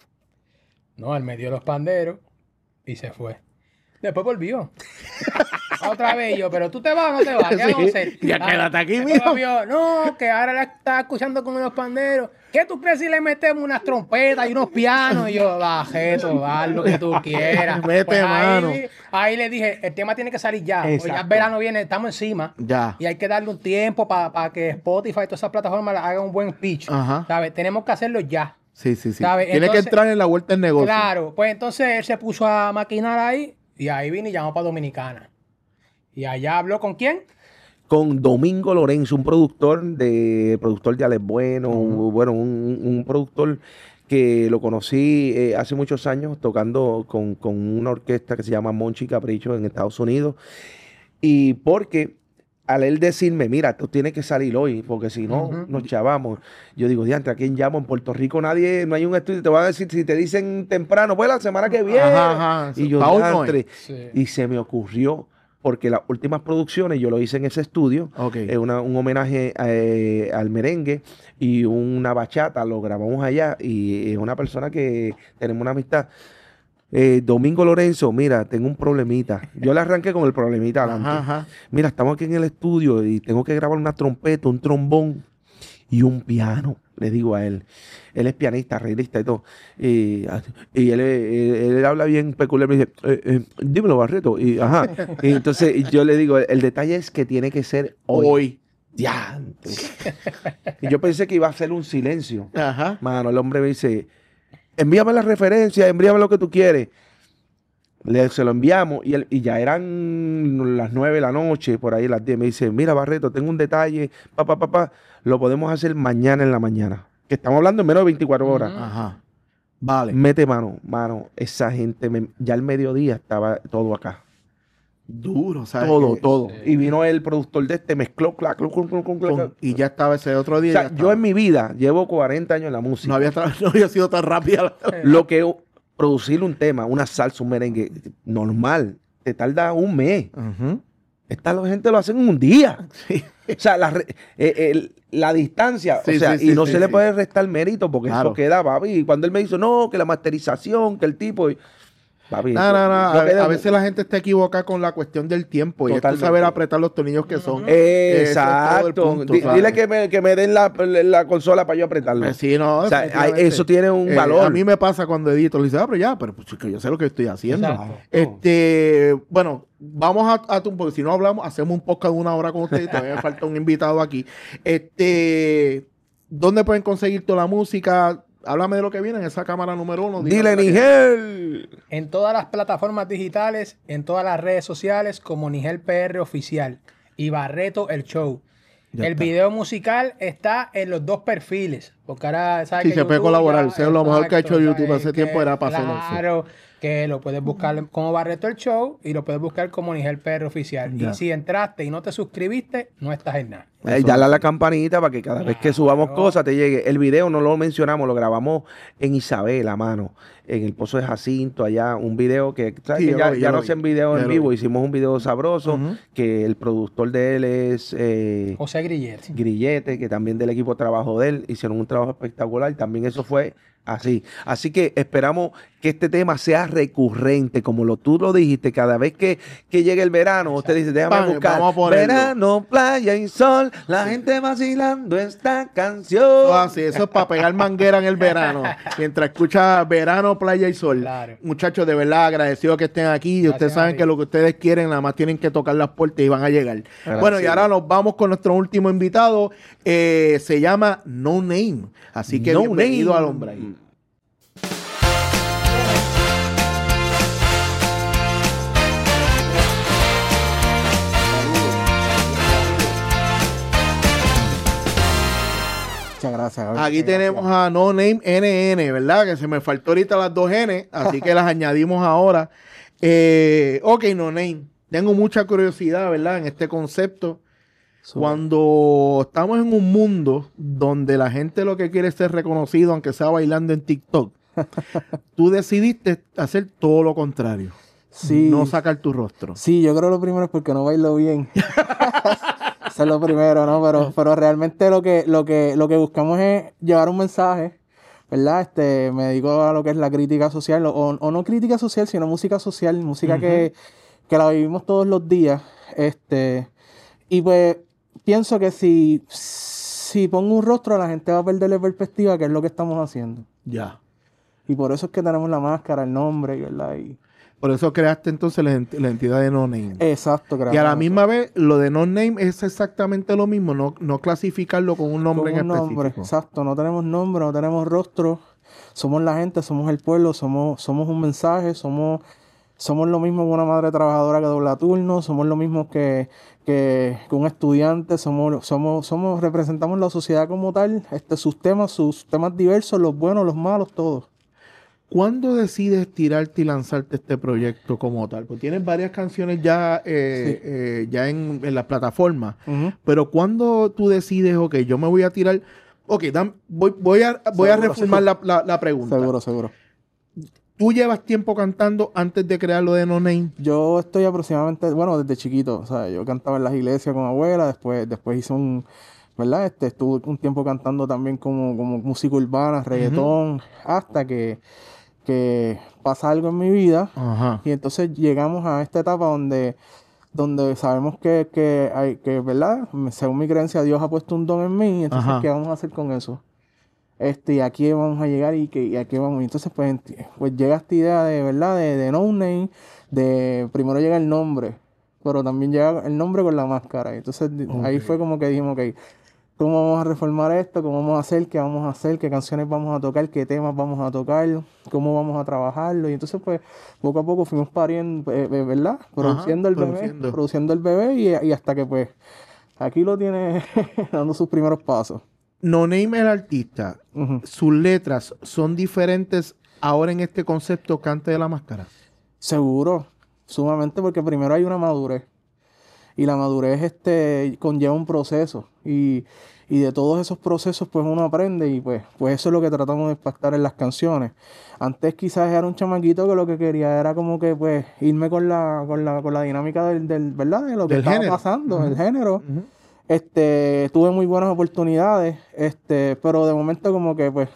No, él me dio los panderos y se fue. Después volvió. Otra vez yo, pero tú te vas o no te vas. ¿Qué Sí, vamos a hacer? ya Ah, quédate aquí, después mijo. volvió, no, que ahora la está escuchando con unos panderos. ¿Qué tú crees si le metemos unas trompetas y unos pianos? Y yo, bajeto, haz lo que tú quieras. Mete Pues mano. ahí, ahí le dije, el tema tiene que salir ya. Pues ya el Exacto. verano viene, estamos encima. Ya. Y hay que darle un tiempo para que Spotify y todas esas plataformas hagan un buen pitch. Ajá. ¿Sabes? Tenemos que hacerlo ya. Sí, sí, sí. ¿Sabe? Tiene Entonces- que entrar en la vuelta del negocio. Claro, pues entonces él se puso a maquinar ahí y ahí vino y llamó para Dominicana. Y allá habló con quién? Con Domingo Lorenzo, un productor de productor de Alex Bueno, un- bueno, un, un productor que lo conocí eh, hace muchos años tocando con, con una orquesta que se llama Monchi Capricho en Estados Unidos. Y porque al él decirme, mira, tú tienes que salir hoy, porque si no, Ujú. nos chavamos. Yo digo, diantre, ¿a quién llamo? En Puerto Rico nadie, no hay un estudio, te van a decir, si te dicen temprano, pues la semana que viene. Ajá, ajá. Y yo, Pa' hoy no es. diantre, Sí. y se me ocurrió, porque las últimas producciones yo lo hice en ese estudio, Ok. eh, una- un homenaje eh, al merengue y una bachata, lo grabamos allá y es una persona que tenemos una amistad. Eh, Domingo Lorenzo, mira, tengo un problemita. Yo le arranqué con el problemita adelante. Ajá, ajá. Mira, estamos aquí en el estudio y tengo que grabar una trompeta, un trombón y un piano. Le digo a él. Él es pianista, arreglista y todo. Y, y él, él- él habla bien peculiar. Me dice, eh, eh, dímelo, Barreto. Y, ajá. Y entonces yo le digo, el detalle es que tiene que ser hoy. Hoy. Diantre. Y yo pensé que iba a ser un silencio. Ajá. Mano, el hombre me dice, envíame la referencia, envíame lo que tú quieres. Le, se lo enviamos y, él- y ya eran las nueve de la noche, por ahí las diez. Me dice, mira Barreto, tengo un detalle, papá, papá, lo podemos hacer mañana en la mañana. Que estamos hablando en menos de veinticuatro horas. Ajá. Vale. Mete mano, mano, esa gente, me- ya al mediodía estaba todo acá. Duro, ¿sabes? Todo, Que- todo. Y vino el productor de este, mezcló, clac, clac, clac, clac, clac, con- clac. y ya estaba ese otro O día. sea, ya yo estaba. en mi vida llevo cuarenta años en la música. no, había tra- no había sido tan rápida. Lo que producir un tema, una salsa, un merengue normal, te tarda un mes. Ujú. Esta la gente lo hace en un día. O sea, la, re- eh, el- la distancia, Sí, o sea, sí, y sí, no sí, se le sí. puede restar mérito porque Claro. eso queda, papi. Y cuando él me dijo, no, que la masterización, que el tipo. y- papi, No, no, no. yo A, quedé- a veces la gente está equivocada con la cuestión del tiempo. Y es tú Totalmente. saber apretar los tornillos que son. Ese es todo el Exacto. punto, Di- ¿sabes? dile que me, que me den la, la consola para yo apretarlo. Pues sí, no, O sea, hay- definitivamente. eso tiene un Eh, valor. A mí me pasa cuando edito, le dice, ah, pero ya, pero pues, que yo sé lo que estoy haciendo. Exacto. Este, bueno, vamos a, a tu, porque si no hablamos, hacemos un podcast de una hora con ustedes, todavía me falta un invitado aquí. Este, ¿dónde pueden conseguir toda la música? Háblame de lo que viene en esa cámara número uno. Dile, dígame la que- Nigel. En todas las plataformas digitales, en todas las redes sociales, como Nigel P R Oficial y Barreto El Show. Ya el está. video musical está en los dos perfiles. Porque ahora, ¿sabes Sí, que se puede YouTube colaborar. ya- Sé lo mejor que ha hecho exacto, YouTube ¿sabes? hace Que- tiempo era para hacer eso. Claro, que lo puedes buscar como Barreto El Show y lo puedes buscar como Nigel P R Oficial. Ya. Y si entraste y no te suscribiste, no estás en nada. Eh, Eso. dale a la campanita para que cada vez que subamos cosas te llegue. El video no lo mencionamos, lo grabamos en Isabela, mano, en el Pozo de Jacinto, allá, un video que, ¿sabes? Sí, que yo ya, lo vi, ya yo no lo vi. hacen video Yo en lo vivo, vi. hicimos un video sabroso, Ujú. que el productor de él es eh, José Grillete. Grillete, que también del equipo de trabajo de él, hicieron un trabajo espectacular. También eso fue Así. Así que esperamos que este tema sea recurrente, como lo, tú lo dijiste, cada vez que, que llegue el verano, usted dice, déjame Pan, buscar vamos a ponerlo. verano, playa y sol, la gente vacilando esta canción. Eso, así, eso es para pegar manguera en el verano, mientras escucha verano, playa y sol. Claro. Muchachos, de verdad agradecido que estén aquí. Y Gracias, ustedes saben Ari. que lo que ustedes quieren, nada más tienen que tocar las puertas y van a llegar. Gracias. Bueno, y ahora nos vamos con nuestro último invitado. Eh, se llama No Name. Así que No bienvenido Name. al hombre ahí. Muchas gracias. Gabriel. Aquí Muchas tenemos gracias. a No Name N N, ¿verdad? Que se me faltó ahorita las dos N, así que las añadimos ahora. Eh, ok, No Name. Tengo mucha curiosidad, ¿verdad? En este concepto. Súper. Cuando estamos en un mundo donde la gente lo que quiere es ser reconocido, aunque sea bailando en TikTok, tú decidiste hacer todo lo contrario. Sí. No sacar tu rostro. Sí, yo creo lo primero es porque no bailo bien. Eso es lo primero, ¿no? Pero, pero realmente lo que, lo que, lo que buscamos es llevar un mensaje, ¿verdad? Este, me dedico a lo que es la crítica social, o, o no crítica social, sino música social, música que, que la vivimos todos los días. Este, y pues pienso que si, si pongo un rostro, la gente va a perder la perspectiva, que es lo que estamos haciendo. Ya. Y por eso es que tenemos la máscara, el nombre, ¿verdad? Y, Por eso creaste entonces la, ent- la entidad de No Name. exacto, creo. Y a la misma vez, lo de No Name es exactamente lo mismo, no, no clasificarlo con un nombre Con en un nombre, específico. exacto, no tenemos nombre, no tenemos rostro, somos la gente, somos el pueblo, somos, somos un mensaje, somos, somos lo mismo que una madre trabajadora que dobla turno, somos lo mismo que, que, que un estudiante, somos, somos, somos, representamos la sociedad como tal, este, sus temas, sus temas diversos, los buenos, los malos, todos. ¿Cuándo decides tirarte y lanzarte este proyecto como tal? Pues tienes varias canciones ya, eh, Sí. eh, ya en, en la plataforma, Ujú. pero ¿cuándo tú decides, ok, yo me voy a tirar? Ok, dam- voy, voy a, voy a Seguro, reformar la, la- la pregunta. Seguro, seguro. ¿Tú llevas tiempo cantando antes de crear lo de No Name? Yo estoy aproximadamente, bueno, desde chiquito, o sea, yo cantaba en las iglesias con abuela, después, después hice un, ¿verdad? Este, estuve un tiempo cantando también como, como música urbana, reggaetón, hasta que, que pasa algo en mi vida Ajá. y entonces llegamos a esta etapa donde, donde sabemos que, que hay, que, ¿verdad? Según mi creencia, Dios ha puesto un don en mí, entonces, Ajá. ¿qué vamos a hacer con eso? Este, y aquí vamos a llegar y, que, y aquí vamos. Y entonces, pues, enti- pues llega esta idea de, ¿verdad? De, de No Name, de primero llega el nombre, pero también llega el nombre con la máscara. Y entonces, di- ahí Ok. fue como que dijimos, ok, ¿cómo vamos a reformar esto? ¿Cómo vamos a hacer? ¿Qué vamos a hacer? ¿Qué canciones vamos a tocar? ¿Qué temas vamos a tocar? ¿Cómo vamos a trabajarlo? Y entonces, pues, poco a poco fuimos pariendo, eh, eh, ¿verdad? Produciendo el bebé, produciendo. produciendo el bebé y, y hasta que, pues, aquí lo tiene dando sus primeros pasos. No Name el artista, Ujú. sus letras son diferentes ahora en este concepto que antes de la máscara. Seguro, sumamente, porque primero hay una madurez. Y la madurez este conlleva un proceso. Y, y de todos esos procesos, pues uno aprende. Y pues, pues eso es lo que tratamos de impactar en las canciones. Antes quizás era un chamaquito que lo que quería era como que pues irme con la, con la, con la dinámica del, del, ¿verdad? De lo que Del estaba género. pasando, Ujú. el género. Este, tuve muy buenas oportunidades, este, pero de momento como que pues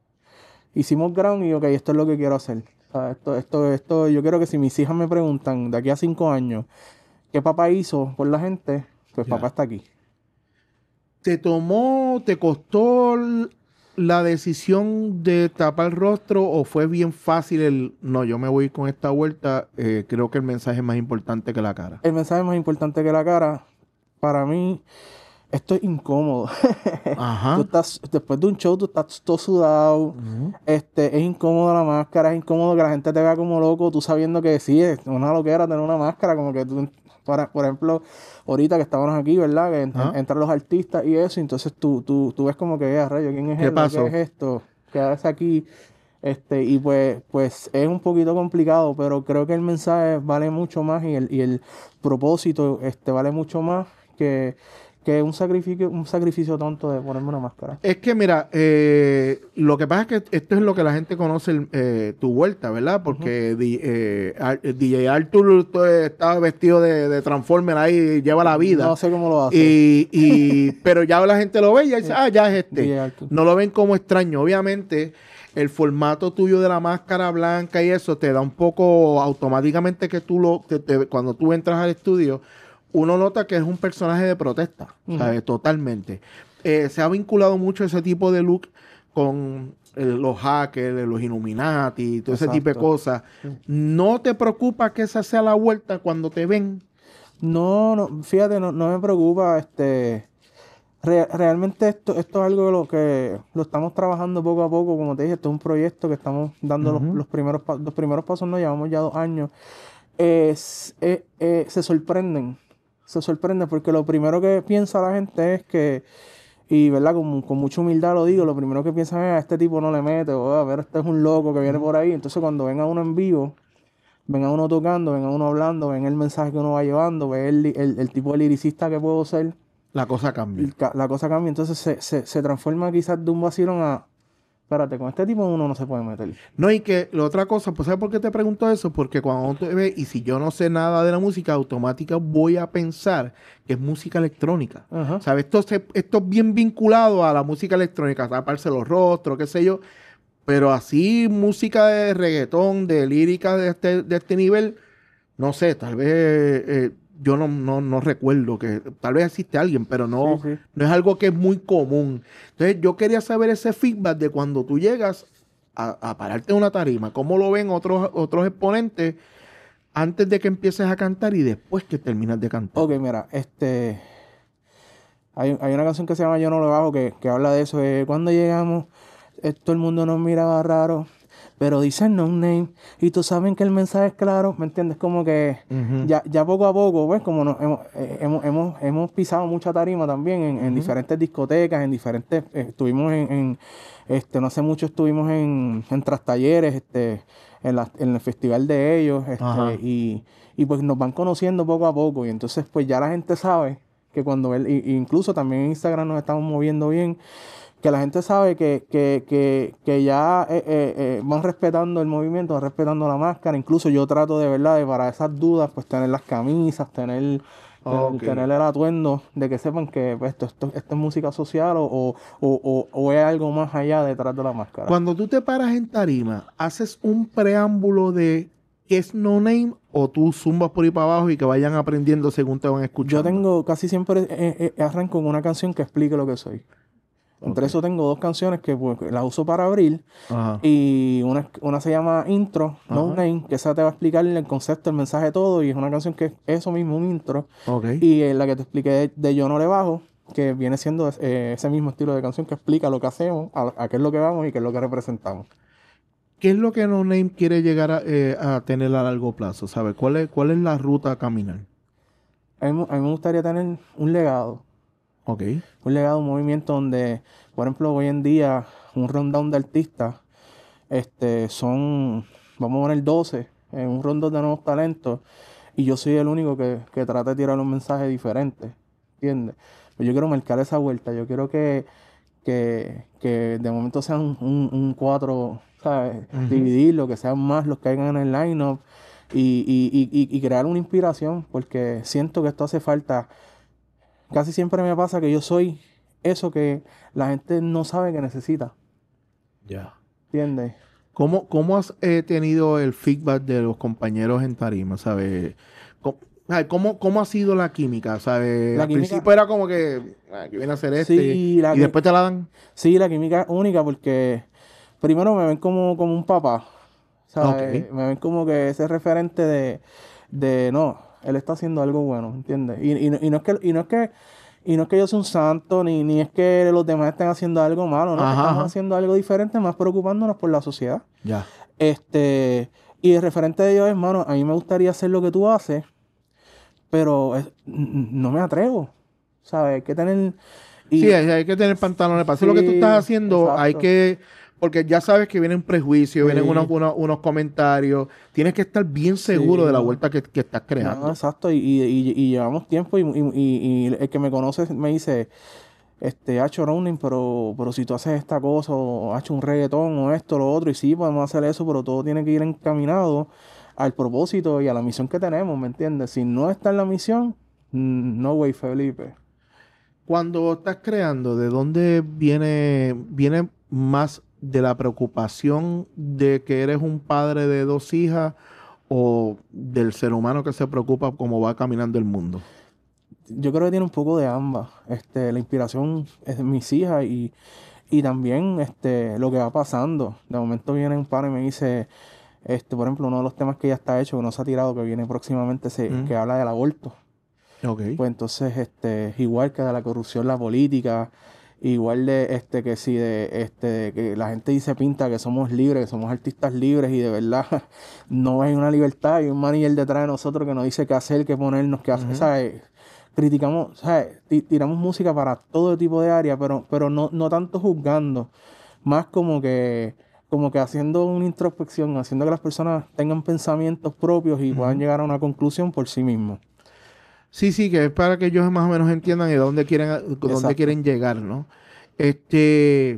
hicimos ground y ok, esto es lo que quiero hacer. O sea, esto, esto, esto, yo quiero que si mis hijas me preguntan de aquí a cinco años qué papá hizo por la gente, pues Ya. papá está aquí. ¿Te tomó, te costó l- la decisión de tapar el rostro o fue bien fácil el, no, yo me voy con esta vuelta, eh, creo que el mensaje es más importante que la cara? El mensaje más importante que la cara, para mí, esto es incómodo. Ajá. Tú estás, después de un show, tú estás todo sudado. Este, es incómodo la máscara, es incómodo que la gente te vea como loco, tú sabiendo que sí, es una loquera tener una máscara, como que tú, para, por ejemplo, ahorita que estábamos aquí, ¿verdad? Que en- Ajá. entran los artistas y eso, y entonces tú, tú, tú ves como que, a rayo, ¿quién es ¿Qué él? pasó? ¿Qué es esto? ¿Qué hace aquí? Este, y pues, pues es un poquito complicado, pero creo que el mensaje vale mucho más y el, y el propósito este, vale mucho más que, que un sacrificio, un sacrificio tonto de ponerme una máscara. Es que mira, eh, lo que pasa es que esto es lo que la gente conoce el- eh, tu vuelta, ¿verdad? Porque di- eh, Ar- eh, D J Arthur eh, estaba vestido de, de Transformer ahí y lleva la vida. No sé cómo lo hace. Y, y- pero ya la gente lo ve y ya dice, ah, ya es D J este. Arthur. No lo ven como extraño. Obviamente, el formato tuyo de la máscara blanca y eso te da un poco automáticamente que tú lo, te- te- cuando tú entras al estudio, uno nota que es un personaje de protesta, Ujú. ¿sabes? Totalmente. Eh, se ha vinculado mucho ese tipo de look con eh, los hackers, los Illuminati, todo ese tipo de Exacto. cosas. ¿No te preocupa que esa sea la vuelta cuando te ven? No, no, fíjate, no, no me preocupa, este, re- realmente esto, esto es algo de lo que lo estamos trabajando poco a poco, como te dije, esto es un proyecto que estamos dando los, Ujú. los primeros pa- los primeros pasos, nos llevamos ya dos años. Es, eh, eh, se sorprenden, se sorprenden porque lo primero que piensa la gente es que, y verdad, con, con mucha humildad lo digo, lo primero que piensan es a este tipo no le mete, o a ver, este es un loco que viene por ahí, entonces cuando ven a uno en vivo, ven a uno tocando, ven a uno hablando, ven el mensaje que uno va llevando, ven el, li- el, el tipo de liricista que puedo ser, La cosa cambia. y ca- la cosa cambia. Entonces se, se, se transforma quizás de un vacilón a, espérate, con este tipo uno no se puede meter. No, y que la otra cosa, pues ¿sabes por qué te pregunto eso? Porque cuando uno te ve, y si yo no sé nada de la música, automática voy a pensar que es música electrónica. Ajá. ¿Sabes? Esto, se- esto es bien vinculado a la música electrónica, taparse los rostros, qué sé yo. Pero así, música de reggaetón, de lírica de este, de este nivel, no sé, tal vez eh, yo no, no, no recuerdo que tal vez existe alguien, pero no, Sí, sí. no es algo que es muy común. Entonces, yo quería saber ese feedback de cuando tú llegas a, a pararte en una tarima, cómo lo ven otros, otros exponentes antes de que empieces a cantar y después que terminas de cantar. Ok, mira, este, hay, hay una canción que se llama Yo no lo bajo que, que habla de eso, de cuando llegamos, eh, todo el mundo nos miraba raro, pero dicen no name, y tú saben que el mensaje es claro, ¿me entiendes? Como que Ujú. ya, ya poco a poco, pues, como nos hemos, eh, hemos, hemos, hemos pisado mucha tarima también en, en diferentes discotecas, en diferentes, eh, estuvimos en, en, este, no hace mucho estuvimos en, en Trastalleres, este, en, la- en el festival de ellos, Ajá. este, y, y pues nos van conociendo poco a poco, y entonces pues ya la gente sabe que cuando él, y- y incluso también en Instagram nos estamos moviendo bien, que la gente sabe que, que, que, que ya eh, eh, eh, van respetando el movimiento, van respetando la máscara. Incluso yo trato de verdad de para esas dudas, pues tener las camisas, tener, tener, Ok. tener el atuendo, de que sepan que pues, esto, esto, esto es música social o, o, o, o- o es algo más allá detrás de la máscara. Cuando tú te paras en tarima, ¿haces un preámbulo de qué es No Name o tú zumbas por ahí para abajo y que vayan aprendiendo según te van escuchando? Yo tengo, casi siempre eh, eh, arranco con una canción que explique lo que soy. Entre Ok. eso tengo dos canciones que pues, las uso para abrir. Ajá. Y una, una se llama Intro, No Ajá. Name, que esa te va a explicar el concepto, el mensaje, todo. Y es una canción que es eso mismo, un intro. Ok. Y eh, la que te expliqué de, de Yo No Le Bajo, que viene siendo eh, ese mismo estilo de canción que explica lo que hacemos, a, a qué es lo que vamos y qué es lo que representamos. ¿Qué es lo que No Name quiere llegar a, eh, a tener a largo plazo? ¿Sabes? ¿Cuál es, cuál es la ruta a caminar? A mí, a mí me gustaría tener un legado. Ok. Un legado, un movimiento donde, por ejemplo, hoy en día, un rundown de artistas, este, son, vamos a poner doce, en un rundown de nuevos talentos, y yo soy el único que, que trata de tirar un mensaje diferente, ¿entiendes? Pues yo quiero marcar esa vuelta, yo quiero que, que, que de momento sean un, un, un cuatro, ¿sabes? Ujú. Dividirlo, que sean más los que hagan en el line-up, y, y, y, y- y crear una inspiración, porque siento que esto hace falta. Casi siempre me pasa que yo soy eso que la gente no sabe que necesita, Ya. ¿entiendes? ¿Cómo, cómo has eh, tenido el feedback de los compañeros en tarima? ¿Sabes? ¿Cómo, ay, cómo, cómo ha sido la química? ¿Sabes? La Al química- principio era como que, ah, que viene a hacer este. Sí, la y qui- después te la dan. Sí, la química es única porque primero me ven como, como un papá, ¿sabes? Ok. Me ven como que ese referente de, de no, él está haciendo algo bueno, ¿entiendes? Y, y, no- y no es que, y no es que, y no es que yo sea un santo, ni, ni es que los demás estén haciendo algo malo, ¿no? Ajá, Estamos ajá. haciendo algo diferente, más preocupándonos por la sociedad. Ya. Este, y el referente de ellos, hermano, a mí me gustaría hacer lo que tú haces, pero es- n- no me atrevo, ¿sabes? Hay que tener... y- Sí, hay, hay que tener pantalones. Para hacer lo que tú Sí, estás haciendo, exacto. hay que... Porque ya sabes que vienen prejuicios, Sí. vienen unos, unos, unos comentarios. Tienes que estar bien seguro Sí, de la no. vuelta que, que estás creando. No, exacto, y, y, y- y llevamos tiempo y, y- y- y el que me conoce me dice, este, hacho Ronin, pero, pero si tú haces esta cosa, o hacho un reggaetón, o esto, lo otro, y sí, podemos hacer eso, pero todo tiene que ir encaminado al propósito y a la misión que tenemos, ¿me entiendes? Si no está en la misión, mm, no way, Felipe. Cuando estás creando, ¿de dónde viene, viene más de la preocupación de que eres un padre de dos hijas o del ser humano que se preocupa cómo va caminando el mundo? Yo creo que tiene un poco de ambas. Este, la inspiración es de mis hijas y, y también este, lo que va pasando. De momento viene un padre y me dice, este, por ejemplo, uno de los temas que ya está hecho, que no se ha tirado, que viene próximamente, se, Mm. que habla del aborto. Okay. Pues entonces, este, igual que de la corrupción, la política, igual de este que si de este que la gente dice pinta que somos libres, que somos artistas libres y de verdad no hay una libertad, hay un manager detrás de nosotros que nos dice qué hacer, qué ponernos, qué hacer, Ujú. ¿sabes? Criticamos, ¿sabes? Ti- Tiramos música para todo tipo de áreas, pero, pero no, no tanto juzgando, más como que como que haciendo una introspección, haciendo que las personas tengan pensamientos propios y puedan Ujú. llegar a una conclusión por sí mismos. Sí, sí, que es para que ellos más o menos entiendan de dónde quieren, dónde Exacto. quieren llegar, ¿no? Este,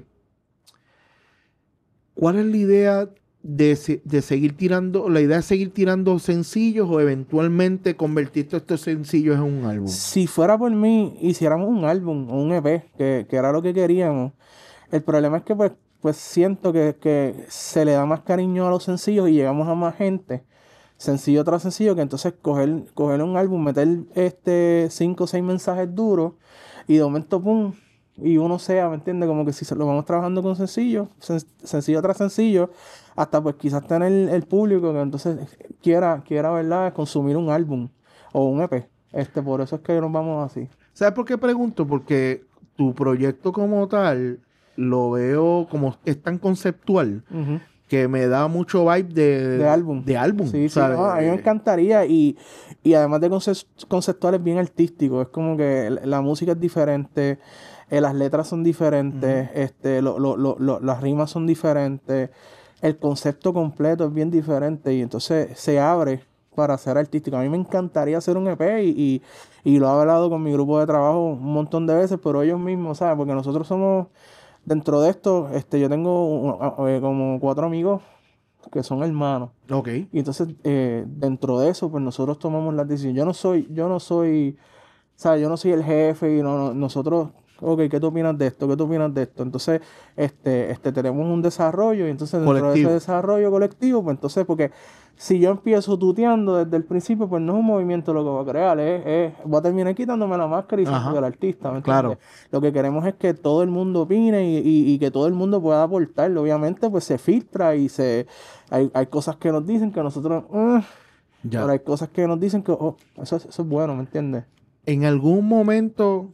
¿cuál es la idea de, se- de seguir tirando? ¿La idea es seguir tirando sencillos o eventualmente convertir todos estos sencillos en un álbum? Si fuera por mí, hiciéramos un álbum o un E P, que, que era lo que queríamos. El problema es que pues, pues siento que, que se le da más cariño a los sencillos y llegamos a más gente, sencillo tras sencillo, que entonces coger, coger un álbum, meter este cinco o seis mensajes duros y de momento pum, y uno sea, ¿me entiendes? Como que si se lo vamos trabajando con sencillo, sen- sencillo tras sencillo, hasta pues quizás tener el, el público que entonces quiera, quiera, ¿verdad?, consumir un álbum o un E P. Este, por eso es que nos vamos así. ¿Sabes por qué pregunto? Porque tu proyecto como tal lo veo como es tan conceptual Ujú. que me da mucho vibe de, De álbum. de álbum, Sí, sí, ¿sabes? no, a mí me encantaría y, y además de conce- conceptual es bien artístico, es como que la, la música es diferente, eh, las letras son diferentes, este, lo- lo- lo- lo- las rimas son diferentes, el concepto completo es bien diferente y entonces se abre para ser artístico. A mí me encantaría hacer un E P y, y, y lo he hablado con mi grupo de trabajo un montón de veces, pero ellos mismos, ¿sabes? Porque nosotros somos, dentro de esto, este, yo tengo uh, uh, como cuatro amigos que son hermanos. Ok. Y entonces, eh, dentro de eso, pues nosotros tomamos la decisión. Yo no soy, yo no soy, o sea, yo no soy el jefe y no, no- nosotros, ok, ¿qué tú opinas de esto? ¿Qué tú opinas de esto? Entonces, este, este, tenemos un desarrollo y entonces dentro Colectivo. de ese desarrollo colectivo, pues entonces, porque si yo empiezo tuteando desde el principio, pues no es un movimiento lo que va a crear, es, es- voy a terminar quitándome la máscara y Ajá. siendo el artista, ¿me Claro. entiendes? Lo que queremos es que todo el mundo opine y, y- y que todo el mundo pueda aportar. Obviamente, pues se filtra y se hay, hay cosas que nos dicen que nosotros, "Ah", Ya. pero hay cosas que nos dicen que, oh, eso, es- eso es bueno, ¿me entiendes? En algún momento,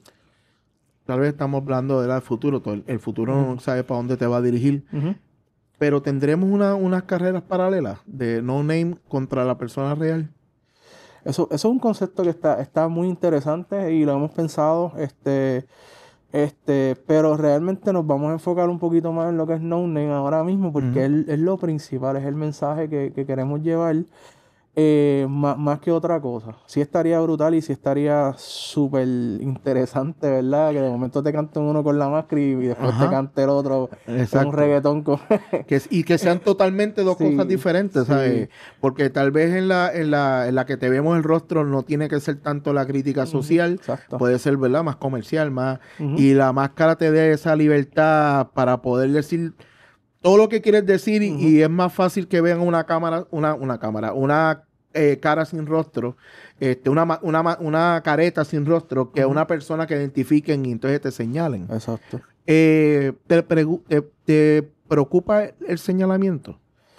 tal vez estamos hablando del futuro, todo el, el futuro no Ujú. sabe para dónde te va a dirigir, Ujú. pero tendremos una, unas carreras paralelas de no name contra la persona real. Eso, eso es un concepto que está, está muy interesante y lo hemos pensado, este, este, pero realmente nos vamos a enfocar un poquito más en lo que es No Name ahora mismo, porque Ujú. es, es lo principal, es el mensaje que, que queremos llevar, eh, más, más que otra cosa. Sí estaría brutal y sí estaría súper interesante, ¿verdad? Que de momento te cante uno con la máscara y, y después Ajá. te cante el otro Exacto. con un reggaetón con... Que, es- y que sean totalmente dos Sí, cosas diferentes, ¿sabes? sí. Porque tal vez en la, en, la, en la que te vemos el rostro no tiene que ser tanto la crítica Ujú, social, exacto. puede ser, ¿verdad? Más comercial, más... Ujú. Y la máscara te dé esa libertad para poder decir todo lo que quieres decir y, Ujú. y es más fácil que vean una cámara, una, una cámara, una eh, cara sin rostro, este, una, ma- una, ma- una careta sin rostro, que Ujú. una persona que identifiquen y entonces te señalen. Exacto. Eh, te, pregu- te- te preocupa el señalamiento?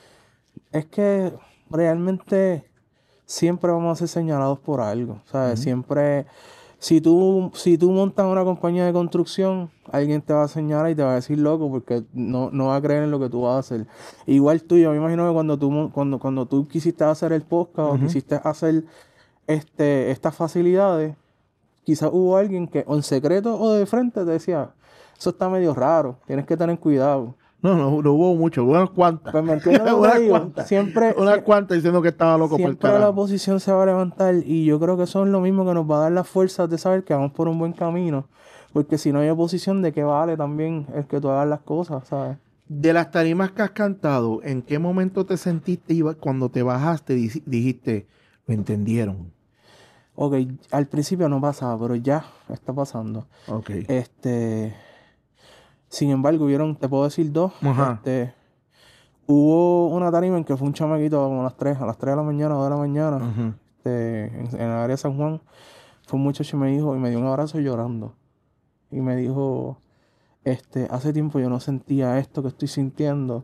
Es que realmente siempre vamos a ser señalados por algo, ¿sabes? Ujú. Siempre, si tú, si tú montas una compañía de construcción, alguien te va a señalar y te va a decir loco porque no, no va a creer en lo que tú vas a hacer. Igual tú, yo me imagino que cuando tú, mon- cuando, cuando tú quisiste hacer el podcast o Ujú. quisiste hacer este, estas facilidades, quizás hubo alguien que o en secreto o de frente te decía, eso está medio raro, tienes que tener cuidado. No, no, no hubo mucho, hubo unas cuantas. Pues me entiendes lo que unas te digo. cuantas. Siempre, Unas sie- cuantas diciendo que estaba loco por el siempre la carajo. oposición se va a levantar y yo creo que eso es lo mismo que nos va a dar las fuerzas de saber que vamos por un buen camino. Porque si no hay oposición, ¿de qué vale también el que tú hagas las cosas, sabes? De las tarimas que has cantado, ¿en qué momento te sentiste iba, cuando te bajaste di- dijiste, lo entendieron? Ok, al principio no pasaba, pero ya está pasando. Ok. Este, Sin embargo, hubieron, te puedo decir dos. Ajá. Este, hubo una tarima en que fue un chamaquito como a las tres, a las tres de la mañana, dos de la mañana, Ujú. este, en, en el área de San Juan. Fue un muchacho y me dijo, y me dio un abrazo llorando. Y me dijo, este, hace tiempo yo no sentía esto que estoy sintiendo.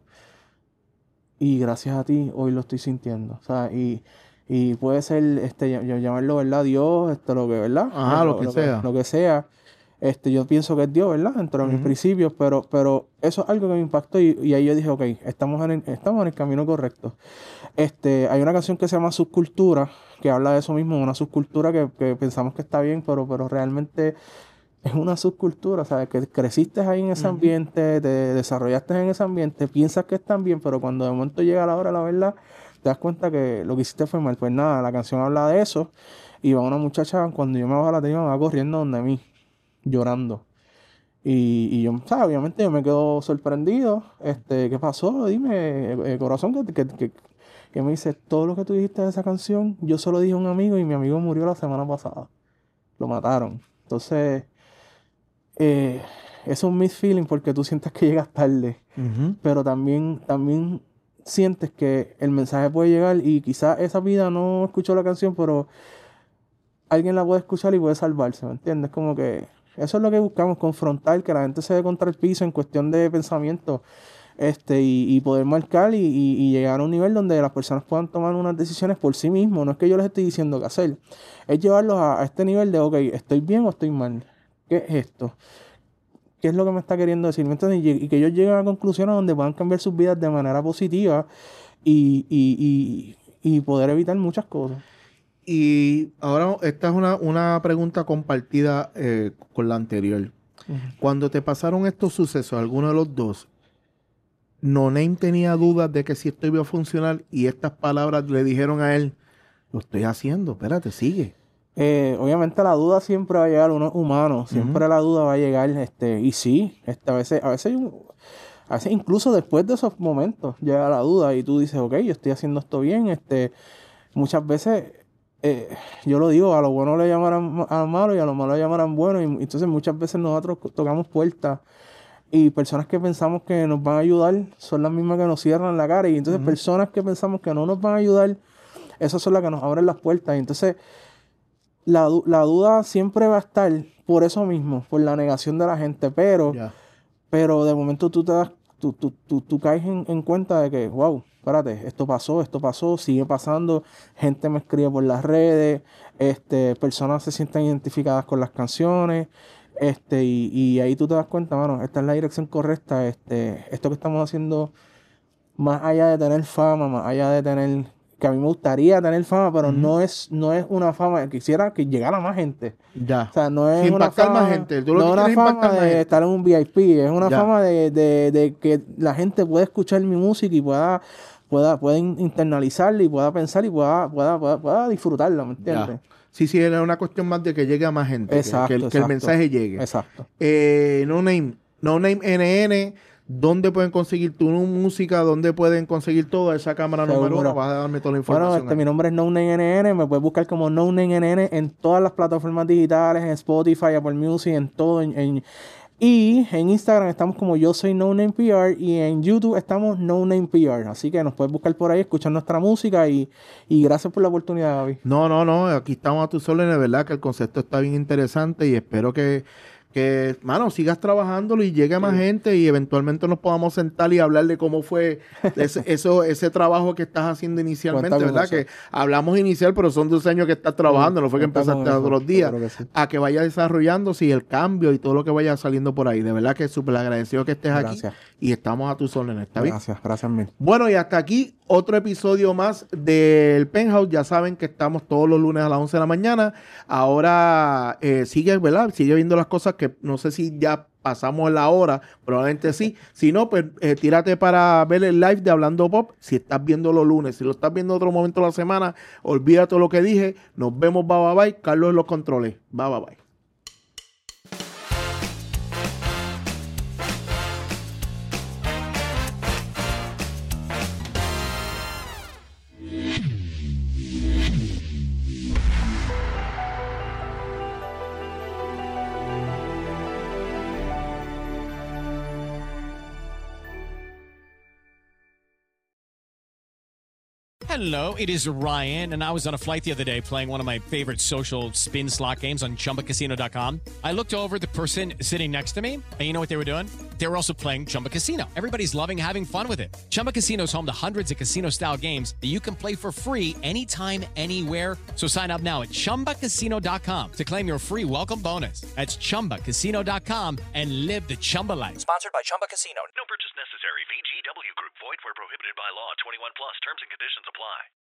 Y gracias a ti, hoy lo estoy sintiendo. O sea, y, y puede ser, este, ll- ll- llamarlo, ¿verdad? Dios, esto, lo que, ¿verdad? Ajá, lo que sea. Lo que sea. Este, yo pienso que es Dios, ¿verdad? Dentro de mis Ujú. principios, pero, pero eso es algo que me impactó y, y ahí yo dije, ok, estamos en el, estamos en el camino correcto. Este, hay una canción que se llama Subcultura, que habla de eso mismo, una subcultura que, que pensamos que está bien, pero, pero realmente es una subcultura, ¿sabes? Que creciste ahí en ese ambiente, te desarrollaste en ese ambiente, piensas que están bien, pero cuando de momento llega la hora, la verdad, te das cuenta que lo que hiciste fue mal. Pues nada, la canción habla de eso, y va una muchacha, cuando yo me bajo la tarima, va corriendo donde mí, llorando. Y, y yo, ¿sabes? Obviamente yo me quedo sorprendido. Este, ¿qué pasó? Dime, eh, eh, corazón, que, que, que, que me dice, todo lo que tú dijiste de esa canción, yo se lo dije a un amigo y mi amigo murió la semana pasada. Lo mataron. Entonces, eh, es un misfeeling porque tú sientes que llegas tarde, Ujú. pero también, también sientes que el mensaje puede llegar y quizás esa vida no escuchó la canción, pero alguien la puede escuchar y puede salvarse, ¿me entiendes? Como que eso es lo que buscamos, confrontar, que la gente se dé contra el piso en cuestión de pensamiento, este, y, y poder marcar y, y- y llegar a un nivel donde las personas puedan tomar unas decisiones por sí mismos. No es que yo les estoy diciendo qué hacer, es llevarlos a, a este nivel de, ok, ¿estoy bien o estoy mal? ¿Qué es esto? ¿Qué es lo que me está queriendo decir? ¿Me entiendes? Y, y que ellos lleguen a conclusiones donde puedan cambiar sus vidas de manera positiva y, y, y, y poder evitar muchas cosas. Y ahora esta es una, una pregunta compartida eh, con la anterior. Cuando te pasaron estos sucesos, alguno de los dos, No Name tenía dudas de que si esto iba a funcionar y estas palabras le dijeron a él, lo estoy haciendo, espérate, sigue. Eh, obviamente la duda siempre va a llegar, uno es humano, siempre Ujú. la duda va a llegar, este, y sí, este, a veces, a veces, hay un- a veces incluso después de esos momentos llega la duda y tú dices, ok, yo estoy haciendo esto bien, este, muchas veces, eh, yo lo digo, a lo bueno le llamarán ma- a lo malo y a lo malo le llamarán bueno, y entonces muchas veces nosotros co- tocamos puertas y personas que pensamos que nos van a ayudar son las mismas que nos cierran la cara, y entonces Ujú. personas que pensamos que no nos van a ayudar, esas son las que nos abren las puertas, y entonces la, du- la duda siempre va a estar por eso mismo, por la negación de la gente, pero, Ya. pero de momento tú te das, tú, tú, tú, tú caes en, en cuenta de que, wow, espérate, esto pasó, esto pasó, sigue pasando, gente me escribe por las redes, este, personas se sienten identificadas con las canciones, este, y, y ahí tú te das cuenta, mano, esta es la dirección correcta, este, esto que estamos haciendo, más allá de tener fama, más allá de tener, que a mí me gustaría tener fama, pero Ujú. no es, no es una fama, quisiera que llegara más gente. Ya. O sea, no es Sí, una impactar fama, más gente. Tú lo no que es una quieres es fama impactar más de gente. estar en un V I P, es una Ya. fama de, de, de que la gente pueda escuchar mi música y pueda, pueda, pueda in- internalizarla y pueda pensar y pueda, pueda, pueda, pueda disfrutarla, ¿me entiendes? Ya. Sí, sí, era una cuestión más de que llegue a más gente, que- Exacto, que, el- que el exacto. mensaje llegue. Exacto. Eh, No Name, No Name N N, ¿dónde pueden conseguir tu música? ¿Dónde pueden conseguir toda esa cámara número Seguro. uno? Vas a darme toda la Bueno, información. este, ahí. mi nombre es No Name N N, me puedes buscar como No Name N N en todas las plataformas digitales, en Spotify, Apple Music, en todo, en, en- y en Instagram estamos como Yo Soy No Name P R, y en YouTube estamos No Name P R, así que nos puedes buscar por ahí, escuchar nuestra música, y, y gracias por la oportunidad, Gaby. No, no, no, aquí estamos a tus órdenes, de verdad que el concepto está bien interesante y espero que, que mano, sigas trabajándolo y llegue a más gente y eventualmente nos podamos sentar y hablar de cómo fue ese, eso, ese trabajo que estás haciendo inicialmente, Cuenta con ¿verdad? eso. Que hablamos inicial, pero son dos años que estás trabajando, no fue que cuenta con empezaste todos eso, los días, seguro que sí. a que vaya desarrollándose y el cambio y todo lo que vaya saliendo por ahí. De verdad que súper agradecido que estés Gracias. aquí y estamos a tus órdenes, ¿está bien? Gracias, gracias mil. Bueno, y hasta aquí otro episodio más del Penthouse. Ya saben que estamos todos los lunes a las once de la mañana. Ahora eh, sigue, ¿verdad? Sigue viendo las cosas que no sé si ya pasamos la hora, probablemente sí. Si no, pues eh, tírate para ver el live de Hablando Pop. Si estás viendo los lunes, si lo estás viendo otro momento de la semana, olvídate lo que dije. Nos vemos, bye bye bye. Carlos en los controles. Bye bye bye. Hello, it is Ryan, and I was on a flight the other day playing one of my favorite social spin slot games on Chumba Casino dot com. I looked over at the person sitting next to me, and you know what they were doing? They were also playing Chumba Casino. Everybody's loving having fun with it. Chumba Casino is home to hundreds of casino-style games that you can play for free anytime, anywhere. So sign up now at Chumba Casino dot com to claim your free welcome bonus. That's Chumba Casino dot com and live the Chumba life. Sponsored by Chumba Casino. No purchase necessary. V G W Group. Void where prohibited by law. twenty-one plus. Terms and conditions apply.